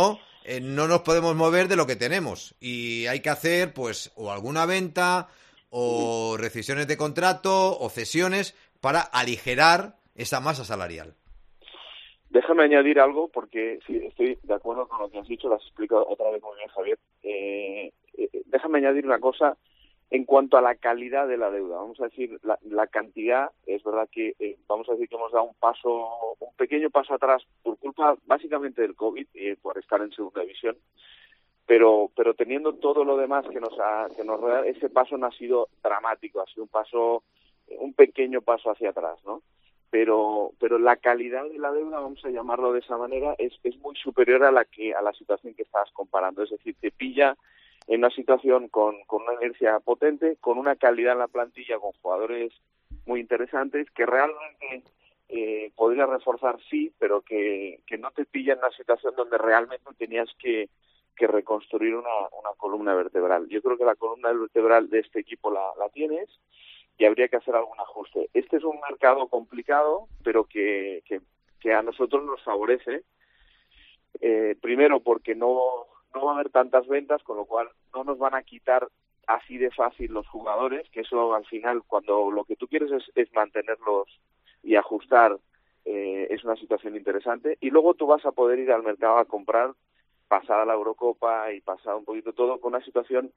eh, no nos podemos mover de lo que tenemos y hay que hacer pues o alguna venta o rescisiones de contrato o cesiones para aligerar esa masa salarial. Déjame añadir algo, porque sí, estoy de acuerdo con lo que has dicho, lo has explicado otra vez muy bien, Javier. Eh, eh, déjame añadir una cosa en cuanto a la calidad de la deuda. Vamos a decir, la, la cantidad, es verdad que eh, vamos a decir que hemos dado un paso, un pequeño paso atrás por culpa básicamente del COVID y eh, por estar en segunda división, pero pero teniendo todo lo demás que nos ha, que nos rodea, ese paso no ha sido dramático, ha sido un paso, un pequeño paso hacia atrás, ¿no? Pero pero la calidad de la deuda, vamos a llamarlo de esa manera, es es muy superior a la que a la situación que estabas comparando. Es decir, te pilla en una situación con, con una inercia potente, con una calidad en la plantilla, con jugadores muy interesantes, que realmente eh, podría reforzar, sí, pero que, que no te pilla en una situación donde realmente tenías que, que reconstruir una, una columna vertebral. Yo creo que la columna vertebral de este equipo la, la tienes, y habría que hacer algún ajuste. Este es un mercado complicado, pero que, que, que a nosotros nos favorece. Eh, primero, porque no, no va a haber tantas ventas, con lo cual no nos van a quitar así de fácil los jugadores, que eso al final, cuando lo que tú quieres es, es mantenerlos y ajustar, eh, es una situación interesante. Y luego tú vas a poder ir al mercado a comprar, pasada la Eurocopa y pasado un poquito todo, con una situación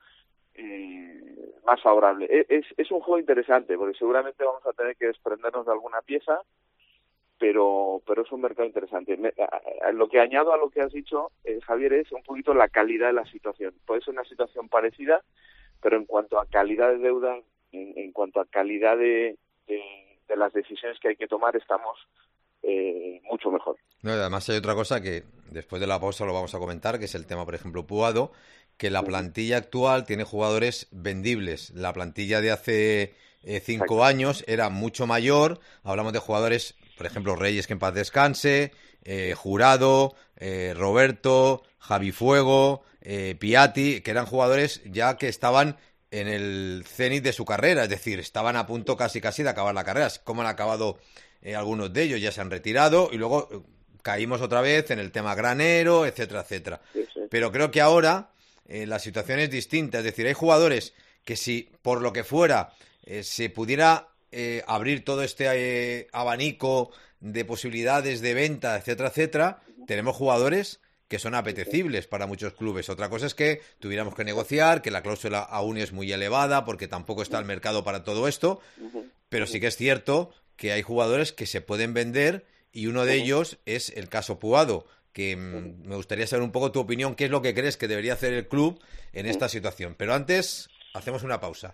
Eh, más favorable. Es, es un juego interesante, porque seguramente vamos a tener que desprendernos de alguna pieza, pero pero es un mercado interesante. Me, a, a, lo que añado a lo que has dicho, eh, Javier, es un poquito la calidad de la situación. Puede ser una situación parecida, pero en cuanto a calidad de deuda, en, en cuanto a calidad de, de, de las decisiones que hay que tomar, estamos eh, mucho mejor. No, además hay otra cosa que después de la pausa lo vamos a comentar, que es el tema, por ejemplo, Puado, que la plantilla actual tiene jugadores vendibles. La plantilla de hace eh, cinco Exacto. años era mucho mayor. Hablamos de jugadores, por ejemplo, Reyes, que en paz descanse, eh, Jurado, eh, Roberto, Javi Fuego, eh, Piatti, que eran jugadores ya que estaban en el cenit de su carrera, es decir, estaban a punto casi casi de acabar la carrera. Como han acabado eh, algunos de ellos, ya se han retirado y luego eh, caímos otra vez en el tema granero, etcétera, etcétera. Sí, sí. Pero creo que ahora Eh, la situación es distinta, es decir, hay jugadores que si por lo que fuera eh, se pudiera eh, abrir todo este eh, abanico de posibilidades de venta, etcétera, etcétera, tenemos jugadores que son apetecibles para muchos clubes. Otra cosa es que tuviéramos que negociar, que la cláusula aún es muy elevada porque tampoco está el mercado para todo esto, pero sí que es cierto que hay jugadores que se pueden vender y uno de ellos es el caso Puado, que mmm, me gustaría saber un poco tu opinión, qué es lo que crees que debería hacer el club en esta situación. Pero antes, hacemos una pausa.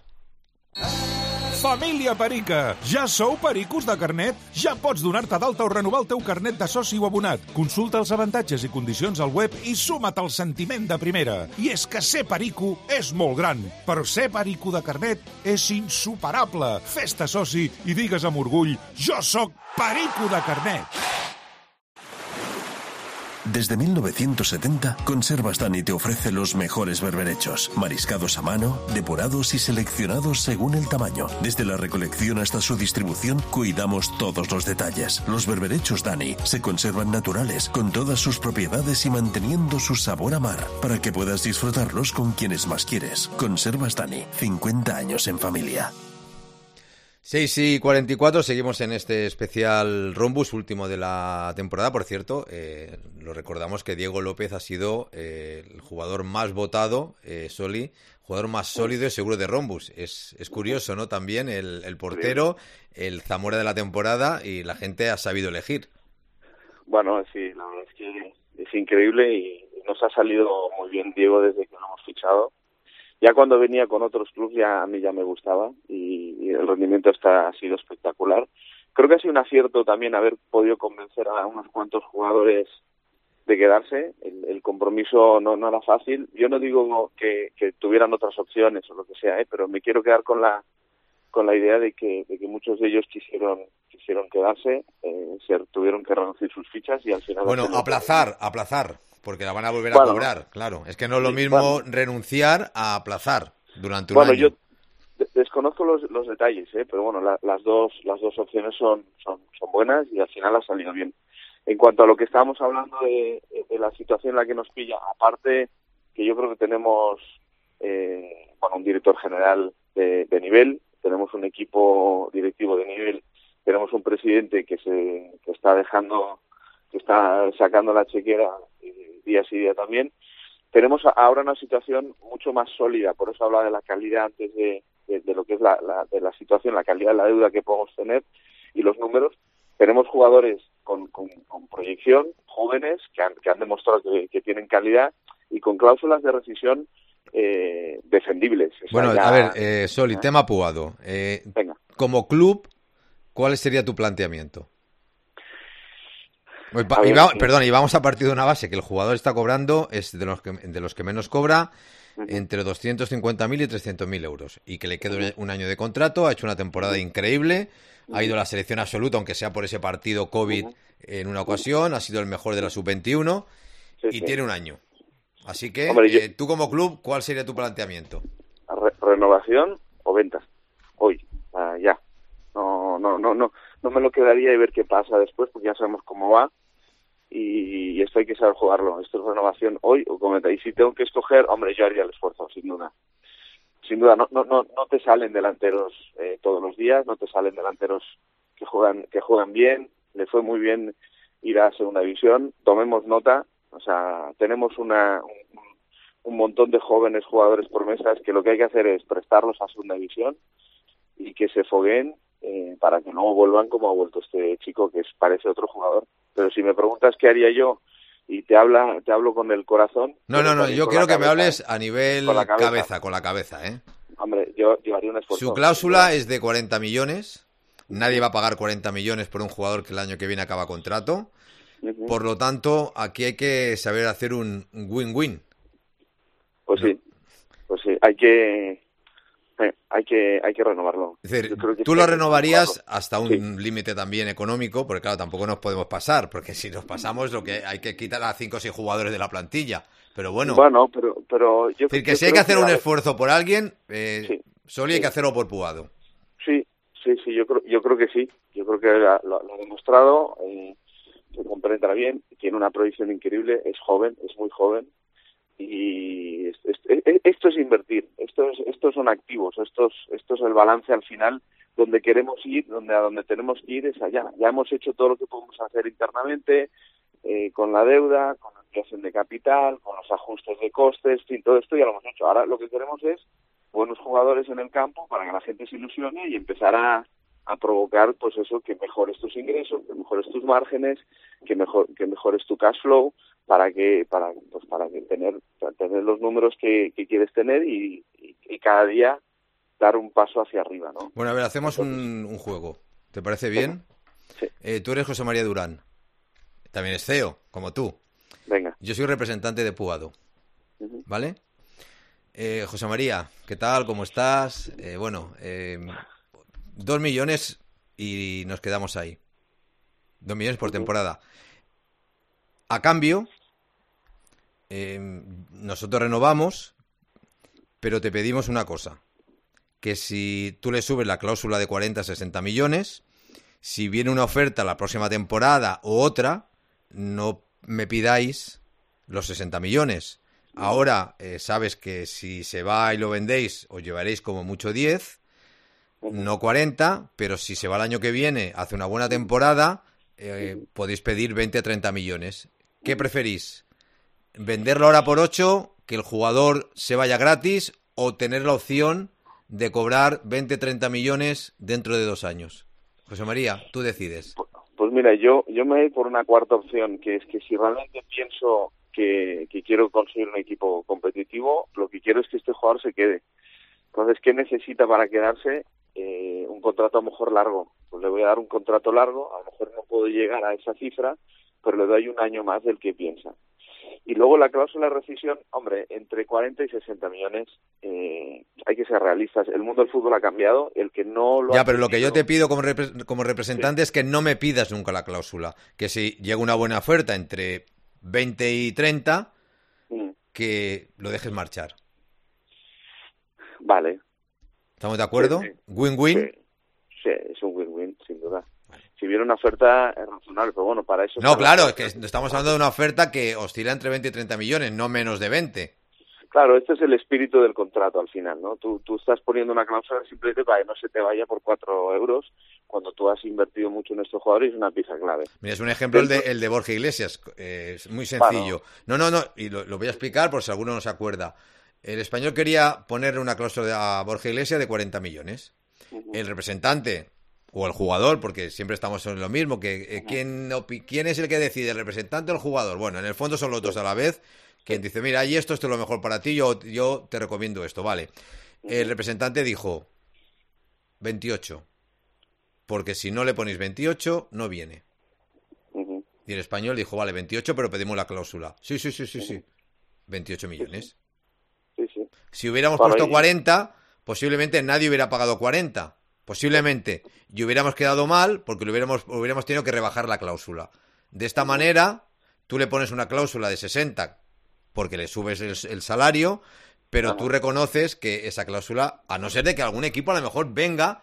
Família Perica! Ja sou pericos de carnet? Ja pots donar-te d'alta o renovar el teu carnet de soci o abonat. Consulta els avantatges i condicions al web i suma't al sentiment de primera. I és que ser perico és molt gran, però ser perico de carnet és insuperable. Fes-te soci i digues amb orgull: jo sóc perico de carnet! Desde mil novecientos setenta, Conservas Dani te ofrece los mejores berberechos, mariscados a mano, depurados y seleccionados según el tamaño. Desde la recolección hasta su distribución, cuidamos todos los detalles. Los berberechos Dani se conservan naturales, con todas sus propiedades y manteniendo su sabor a mar, para que puedas disfrutarlos con quienes más quieres. Conservas Dani, cincuenta años en familia. seis y cuarenta y cuatro, seguimos en este especial Rhombus, último de la temporada. Por cierto, eh, lo recordamos que Diego López ha sido eh, el jugador más votado, eh, Soli, jugador más sólido y seguro de Rhombus. Es, es curioso, ¿no? También el, el portero, el Zamora de la temporada, y la gente ha sabido elegir. Bueno, sí, la verdad es que es increíble y nos ha salido muy bien Diego desde que lo hemos fichado. Ya cuando venía con otros clubes ya a mí ya me gustaba y, y el rendimiento está, ha sido espectacular. Creo que ha sido un acierto también haber podido convencer a unos cuantos jugadores de quedarse. El, el compromiso no, no era fácil. Yo no digo que, que tuvieran otras opciones o lo que sea, ¿eh? Pero me quiero quedar con la con la idea de que, de que muchos de ellos quisieron quisieron quedarse, eh, se tuvieron que reducir sus fichas y al final... Bueno, aplazar, aplazar. Porque la van a volver a bueno, cobrar, claro. Es que no es lo mismo bueno, renunciar a aplazar durante un bueno, año. Bueno, yo desconozco los, los detalles, ¿eh? Pero bueno, la, las dos las dos opciones son, son son buenas y al final ha salido bien. En cuanto a lo que estábamos hablando de, de la situación en la que nos pilla, aparte que yo creo que tenemos eh, bueno, un director general de, de nivel, tenemos un equipo directivo de nivel, tenemos un presidente que se que está dejando, que está sacando la chequera eh, día sí día también. Tenemos ahora una situación mucho más sólida, por eso hablaba de la calidad antes de, de, de lo que es la, la, de la situación, la calidad de la deuda que podemos tener y los números. Tenemos jugadores con, con, con proyección, jóvenes, que han, que han demostrado que, que tienen calidad y con cláusulas de rescisión eh, defendibles. O sea, bueno, ya... a ver, eh, Soli, ¿eh? tema Puado. Eh, Venga. Como club, ¿cuál sería tu planteamiento? Y ver, va, sí. Perdón, y vamos a partir de una base que el jugador está cobrando, es de los que, de los que menos cobra, uh-huh. entre doscientos cincuenta mil y trescientos mil euros. Y que le queda uh-huh. un año de contrato, ha hecho una temporada uh-huh. increíble, uh-huh. ha ido a la selección absoluta, aunque sea por ese partido COVID uh-huh. en una ocasión, ha sido el mejor de la sub veintiuno sí, y sí. tiene un año. Así que, Hombre, yo... eh, tú como club, ¿cuál sería tu planteamiento? Re- ¿Renovación o ventas? Hoy, uh, ya. No, no, no, no, no me lo quedaría y ver qué pasa después, porque ya sabemos cómo va. Y esto hay que saber jugarlo. Esto es renovación hoy o cometa. Y si tengo que escoger, hombre, yo haría el esfuerzo, sin duda. Sin duda, no no no, no te salen delanteros eh, todos los días, no te salen delanteros que juegan que juegan bien. Le fue muy bien ir a segunda división. Tomemos nota. O sea, tenemos una un, un montón de jóvenes jugadores promesas que lo que hay que hacer es prestarlos a segunda división y que se fogueen eh, para que no vuelvan como ha vuelto este chico, que es, parece otro jugador. Pero si me preguntas qué haría yo y te habla te hablo con el corazón... No, no, no, yo quiero que cabeza, me hables a nivel con la cabeza. cabeza, con la cabeza, ¿eh? Hombre, yo, yo haría un esfuerzo. Su cláusula es de cuarenta millones, nadie va a pagar cuarenta millones por un jugador que el año que viene acaba contrato, uh-huh. por lo tanto, aquí hay que saber hacer un win-win. Pues ¿no? sí, pues sí, hay que... Eh, hay que hay que renovarlo. Es decir, que tú lo renovarías hasta un sí. límite también económico, porque claro, tampoco nos podemos pasar, porque si nos pasamos lo que hay que quitar a cinco o seis jugadores de la plantilla. Pero bueno, bueno pero, pero yo, es decir, que yo si hay que hacer que, un ver, esfuerzo por alguien, eh, sí, solo sí. hay que hacerlo por Puado. Sí, sí, sí, yo creo, yo creo que sí. Yo creo que lo, lo ha demostrado, eh, se complementará bien, tiene una proyección increíble, es joven, es muy joven. Y esto es invertir, esto es, estos son activos, esto es, esto es el balance al final, donde queremos ir, donde a donde tenemos que ir es allá. Ya hemos hecho todo lo que podemos hacer internamente, eh, con la deuda, con la ampliación de capital, con los ajustes de costes, en fin, todo esto ya lo hemos hecho. Ahora lo que queremos es buenos jugadores en el campo para que la gente se ilusione y empezar a, a provocar, pues eso, que mejores tus ingresos, que mejores tus márgenes, que mejor que mejores tu cash flow, para que para pues para que tener para tener los números que, que quieres tener y, y, y cada día dar un paso hacia arriba, ¿no? Bueno, a ver, hacemos Entonces, un, un juego. ¿Te parece bien? Sí. Eh, tú eres José María Durán. También es C E O, como tú. Venga. Yo soy representante de Puado. Uh-huh. ¿Vale? Eh, José María, ¿qué tal? ¿Cómo estás? Eh, bueno, eh, dos millones y nos quedamos ahí. Dos millones por uh-huh. temporada. A cambio, eh, nosotros renovamos, pero te pedimos una cosa, que si tú le subes la cláusula de cuarenta a sesenta millones, si viene una oferta la próxima temporada o otra, no me pidáis los sesenta millones. Ahora eh, sabes que si se va y lo vendéis, os llevaréis como mucho diez, no cuarenta, pero si se va el año que viene, hace una buena temporada, eh, podéis pedir veinte a treinta millones. ¿Qué preferís? ¿Venderlo ahora por ocho, que el jugador se vaya gratis, o tener la opción de cobrar veinte a treinta millones dentro de dos años? José María, tú decides. Pues mira, yo yo me voy por una cuarta opción, que es que si realmente pienso que, que quiero conseguir un equipo competitivo, lo que quiero es que este jugador se quede. Entonces, ¿qué necesita para quedarse? Eh, un contrato a lo mejor largo. Pues le voy a dar un contrato largo, a lo mejor no puedo llegar a esa cifra, pero le doy un año más del que piensa. Y luego la cláusula de rescisión, hombre, entre cuarenta y sesenta millones, eh, hay que ser realistas. El mundo del fútbol ha cambiado, el que no lo Ya, ha pero lo que yo tenido... te pido como, repre- como representante sí. es que no me pidas nunca la cláusula. Que si llega una buena oferta entre veinte y treinta, mm. que lo dejes marchar. Vale. ¿Estamos de acuerdo? Sí, sí. ¿Win-win? Sí. sí, es un win-win, sin duda. Vale. si viene una oferta es razonable, pero bueno, para eso... No, claro, es que estamos hablando de una oferta que oscila entre veinte y treinta millones, no menos de veinte. Claro, este es el espíritu del contrato al final, ¿no? Tú, tú estás poniendo una cláusula simplemente para que no se te vaya por cuatro euros cuando tú has invertido mucho en estos jugadores, es una pieza clave. Mira, es un ejemplo el de, el de Borja Iglesias, eh, es muy sencillo. Claro. No, no, no, y lo, lo voy a explicar por si alguno no se acuerda. El Español quería ponerle una cláusula a Borja Iglesias de cuarenta millones. Uh-huh. El representante o el jugador, porque siempre estamos en lo mismo, que eh, ¿quién, ¿quién es el que decide, el representante o el jugador? Bueno, en el fondo son los dos a la vez. Quien dice, mira, y esto, esto es lo mejor para ti, yo, yo te recomiendo esto, vale. El representante dijo veintiocho, porque si no le ponéis veintiocho, no viene. Uh-huh. Y el Español dijo, vale, veintiocho, pero pedimos la cláusula. Sí, sí, sí, sí, sí. veintiocho millones. Sí, sí. Si hubiéramos para puesto ahí. cuarenta, posiblemente nadie hubiera pagado cuarenta. Posiblemente. Y hubiéramos quedado mal porque lo hubiéramos, hubiéramos tenido que rebajar la cláusula. De esta uh-huh. manera, tú le pones una cláusula de sesenta porque le subes el, el salario, pero Ajá. tú reconoces que esa cláusula, a no ser de que algún equipo a lo mejor venga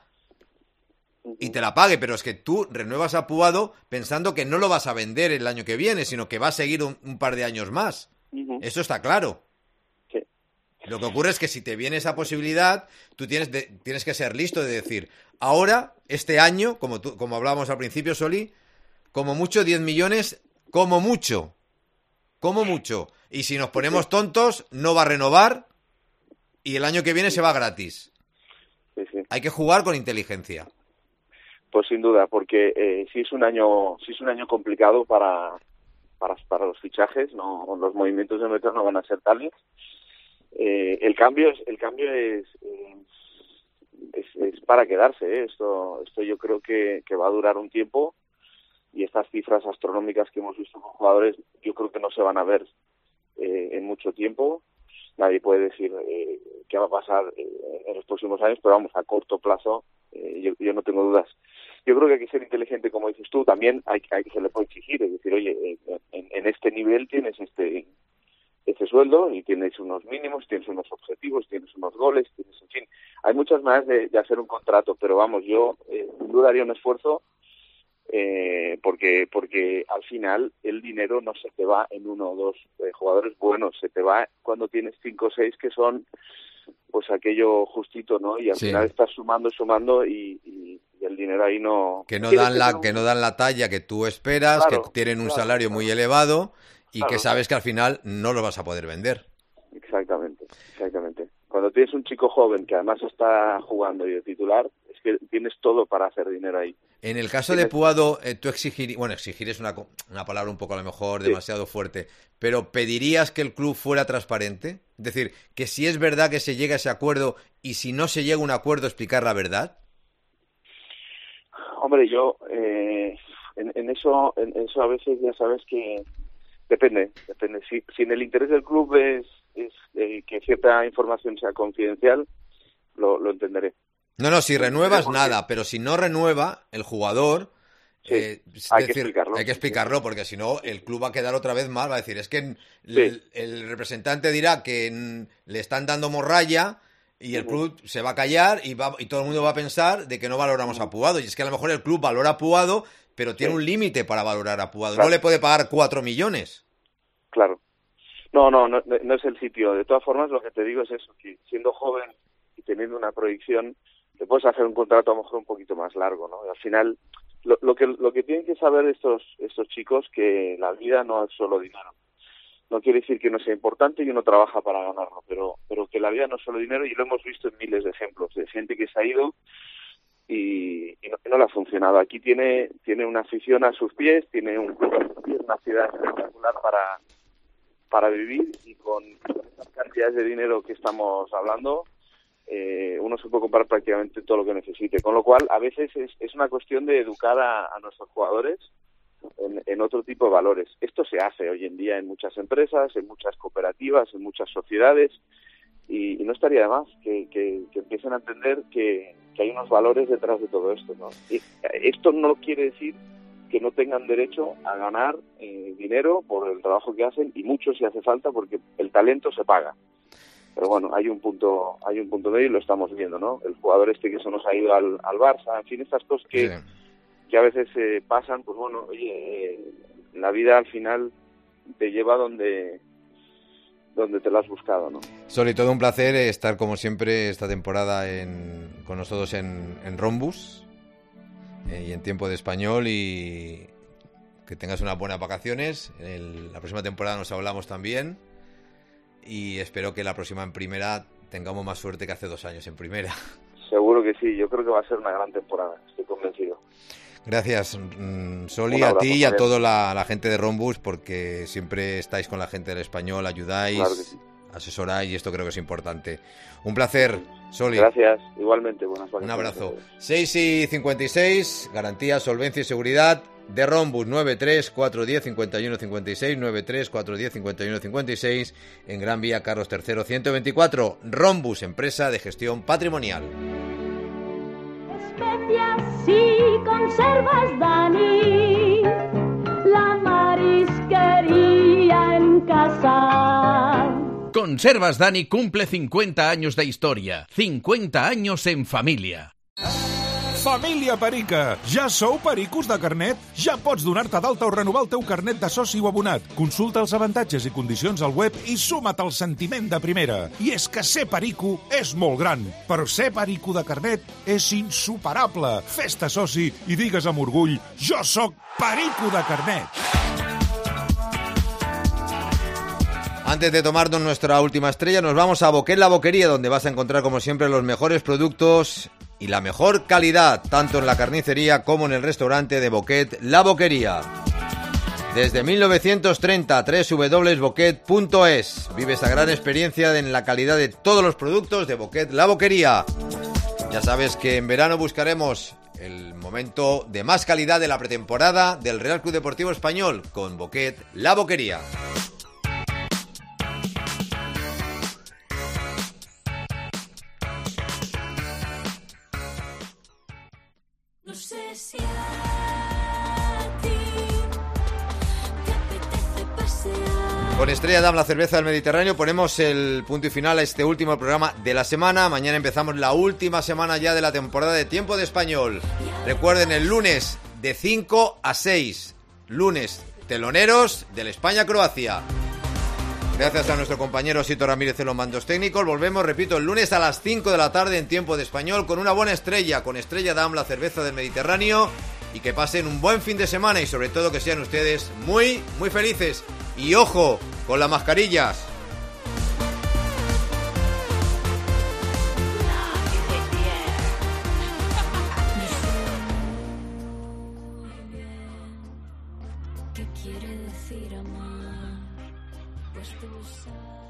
y te la pague, pero es que tú renuevas a Puado pensando que no lo vas a vender el año que viene, sino que va a seguir un, un par de años más. Uh-huh. Eso está claro. Sí. Lo que ocurre es que si te viene esa posibilidad, tú tienes, de, tienes que ser listo de decir, ahora, este año, como, tú, como hablábamos al principio, Soli, como mucho diez millones, como mucho, como mucho. Y si nos ponemos tontos, no va a renovar y el año que viene se va gratis. Sí, sí. Hay que jugar con inteligencia. Pues sin duda, porque eh, sí es un año, sí es un año complicado para para, para los fichajes, no, los movimientos de mercado no van a ser tales. Eh, el cambio es, el cambio es, es, es para quedarse, ¿eh? Esto, esto yo creo que, que va a durar un tiempo y estas cifras astronómicas que hemos visto con jugadores, yo creo que no se van a ver Eh, en mucho tiempo. Nadie puede decir eh, qué va a pasar eh, en los próximos años, pero vamos, a corto plazo eh, yo, yo no tengo dudas. Yo creo que hay que ser inteligente, como dices tú, también hay, hay se le puede exigir, es decir, oye, eh, en, en este nivel tienes este este sueldo y tienes unos mínimos, tienes unos objetivos, tienes unos goles, tienes, en fin, hay muchas maneras de, de hacer un contrato, pero vamos, yo eh, sin duda haría un esfuerzo Eh, porque porque al final el dinero no se te va en uno o dos eh, jugadores buenos, se te va cuando tienes cinco o seis que son pues aquello justito, ¿no? Y al sí. final estás sumando, sumando y, y, y el dinero ahí no... Que no dan la un... que no dan la talla que tú esperas, claro, que tienen un claro, salario claro. muy elevado y claro, que sabes que al final no lo vas a poder vender. Exactamente, exactamente. Cuando tienes un chico joven que además está jugando y de titular, es que tienes todo para hacer dinero ahí. En el caso de Puado, eh, tú exigir, bueno, exigir es una, una palabra un poco a lo mejor sí. demasiado fuerte, pero ¿pedirías que el club fuera transparente? Es decir, que si es verdad que se llega a ese acuerdo y si no se llega a un acuerdo, explicar la verdad. Hombre, yo eh, en, en eso en eso a veces ya sabes que depende, depende. Si, si en el interés del club es, es eh, que cierta información sea confidencial, lo, lo entenderé. No, no, si renuevas nada, pero si no renueva el jugador, sí, eh, hay, decir, que explicarlo. hay que explicarlo, porque si no el club va a quedar otra vez mal, va a decir, es que sí. el, el representante dirá que le están dando morralla y el club uh-huh. se va a callar y, va, y todo el mundo va a pensar de que no valoramos uh-huh. a Puado, y es que a lo mejor el club valora a Puado, pero tiene sí. un límite para valorar a Puado, claro. no le puede pagar cuatro millones. Claro. No, no, no, no es el sitio. De todas formas, lo que te digo es eso, que siendo joven y teniendo una proyección, te puedes hacer un contrato a lo mejor un poquito más largo, ¿no? Y al final, lo, lo que lo que tienen que saber estos estos chicos, que la vida no es solo dinero. No quiere decir que no sea importante y uno trabaja para ganarlo, pero pero que la vida no es solo dinero, y lo hemos visto en miles de ejemplos de gente que se ha ido y, y, no, y no le ha funcionado. Aquí tiene tiene una afición a sus pies, tiene un club a sus pies, una ciudad espectacular para para vivir, y con, con estas cantidades de dinero que estamos hablando, eh, uno se puede comprar prácticamente todo lo que necesite, con lo cual a veces es, es una cuestión de educar a, a nuestros jugadores en, en otro tipo de valores. Esto se hace hoy en día en muchas empresas, en muchas cooperativas, en muchas sociedades, y, y no estaría de más que, que, que empiecen a entender que, que hay unos valores detrás de todo esto, ¿no? Y esto no quiere decir que no tengan derecho a ganar eh, dinero por el trabajo que hacen, y mucho si hace falta, porque el talento se paga. Pero bueno, hay un punto hay un punto medio y lo estamos viendo, ¿no? El jugador este que se nos ha ido al, al Barça, en fin, estas cosas que, sí. que a veces eh, pasan, pues bueno, oye, eh, la vida al final te lleva donde donde te lo has buscado, ¿no? Sobre todo un placer estar como siempre esta temporada en, con nosotros en, en Rhombus eh, y en Tiempo de Español, y que tengas unas buenas vacaciones. El, la próxima temporada nos hablamos también y espero que la próxima en primera tengamos más suerte que hace dos años en primera. Seguro que sí, yo creo que va a ser una gran temporada, estoy convencido. Gracias, Soli, a ti y a toda la, la gente de Rhombus, porque siempre estáis con la gente del Español, ayudáis, claro que sí, asesoráis, y esto creo que es importante. Un placer, Soli. Gracias, igualmente, buenas vacaciones. Un abrazo. seis y cincuenta y seis, garantía, solvencia y seguridad de Rhombus. Nueve tres cuatro uno cero cincuenta y uno cincuenta y seis, nueve tres cuatro uno cero cincuenta y uno cincuenta y seis, en Gran Vía Carlos tercero ciento veinticuatro. Rhombus, empresa de gestión patrimonial. Especias y conservas, Dani, la marisquería en casa. Conservas Dani cumple cincuenta años de historia, cincuenta años en familia. Família Perica! Ja sou pericos de carnet? Ja pots donar-te d'alta o renovar el teu carnet de soci o abonat. Consulta els avantatges i condicions al web i suma't al sentiment de primera. I és que ser perico és molt gran, però ser perico de carnet és insuperable. Fes-te soci i digues amb orgull: jo sóc perico de carnet! Antes de tomarnos nuestra última estrella, nos vamos a Boquet La Boquería, donde vas a encontrar, como siempre, los mejores productos y la mejor calidad, tanto en la carnicería como en el restaurante de Boquet La Boquería. Desde mil novecientos treinta, doble u doble u doble u punto boquet punto es. Vive esa gran experiencia en la calidad de todos los productos de Boquet La Boquería. Ya sabes que en verano buscaremos el momento de más calidad de la pretemporada del Real Club Deportivo Español con Boquet La Boquería. No sé si a ti te apetece pasear. Con Estrella Damm, la cerveza del Mediterráneo, ponemos el punto y final a este último programa de la semana. Mañana empezamos la última semana ya de la temporada de Tiempo de Español. Recuerden, el lunes de cinco a seis, lunes teloneros del España-Croacia. Gracias a nuestro compañero Sito Ramírez en los mandos técnicos. Volvemos, repito, el lunes a las cinco de la tarde en Tiempo de Español con una buena estrella, con Estrella Damm, la cerveza del Mediterráneo. Y que pasen un buen fin de semana y sobre todo que sean ustedes muy, muy felices. Y ojo con las mascarillas. ¿Qué quiere decir amar? Pues tú sabes.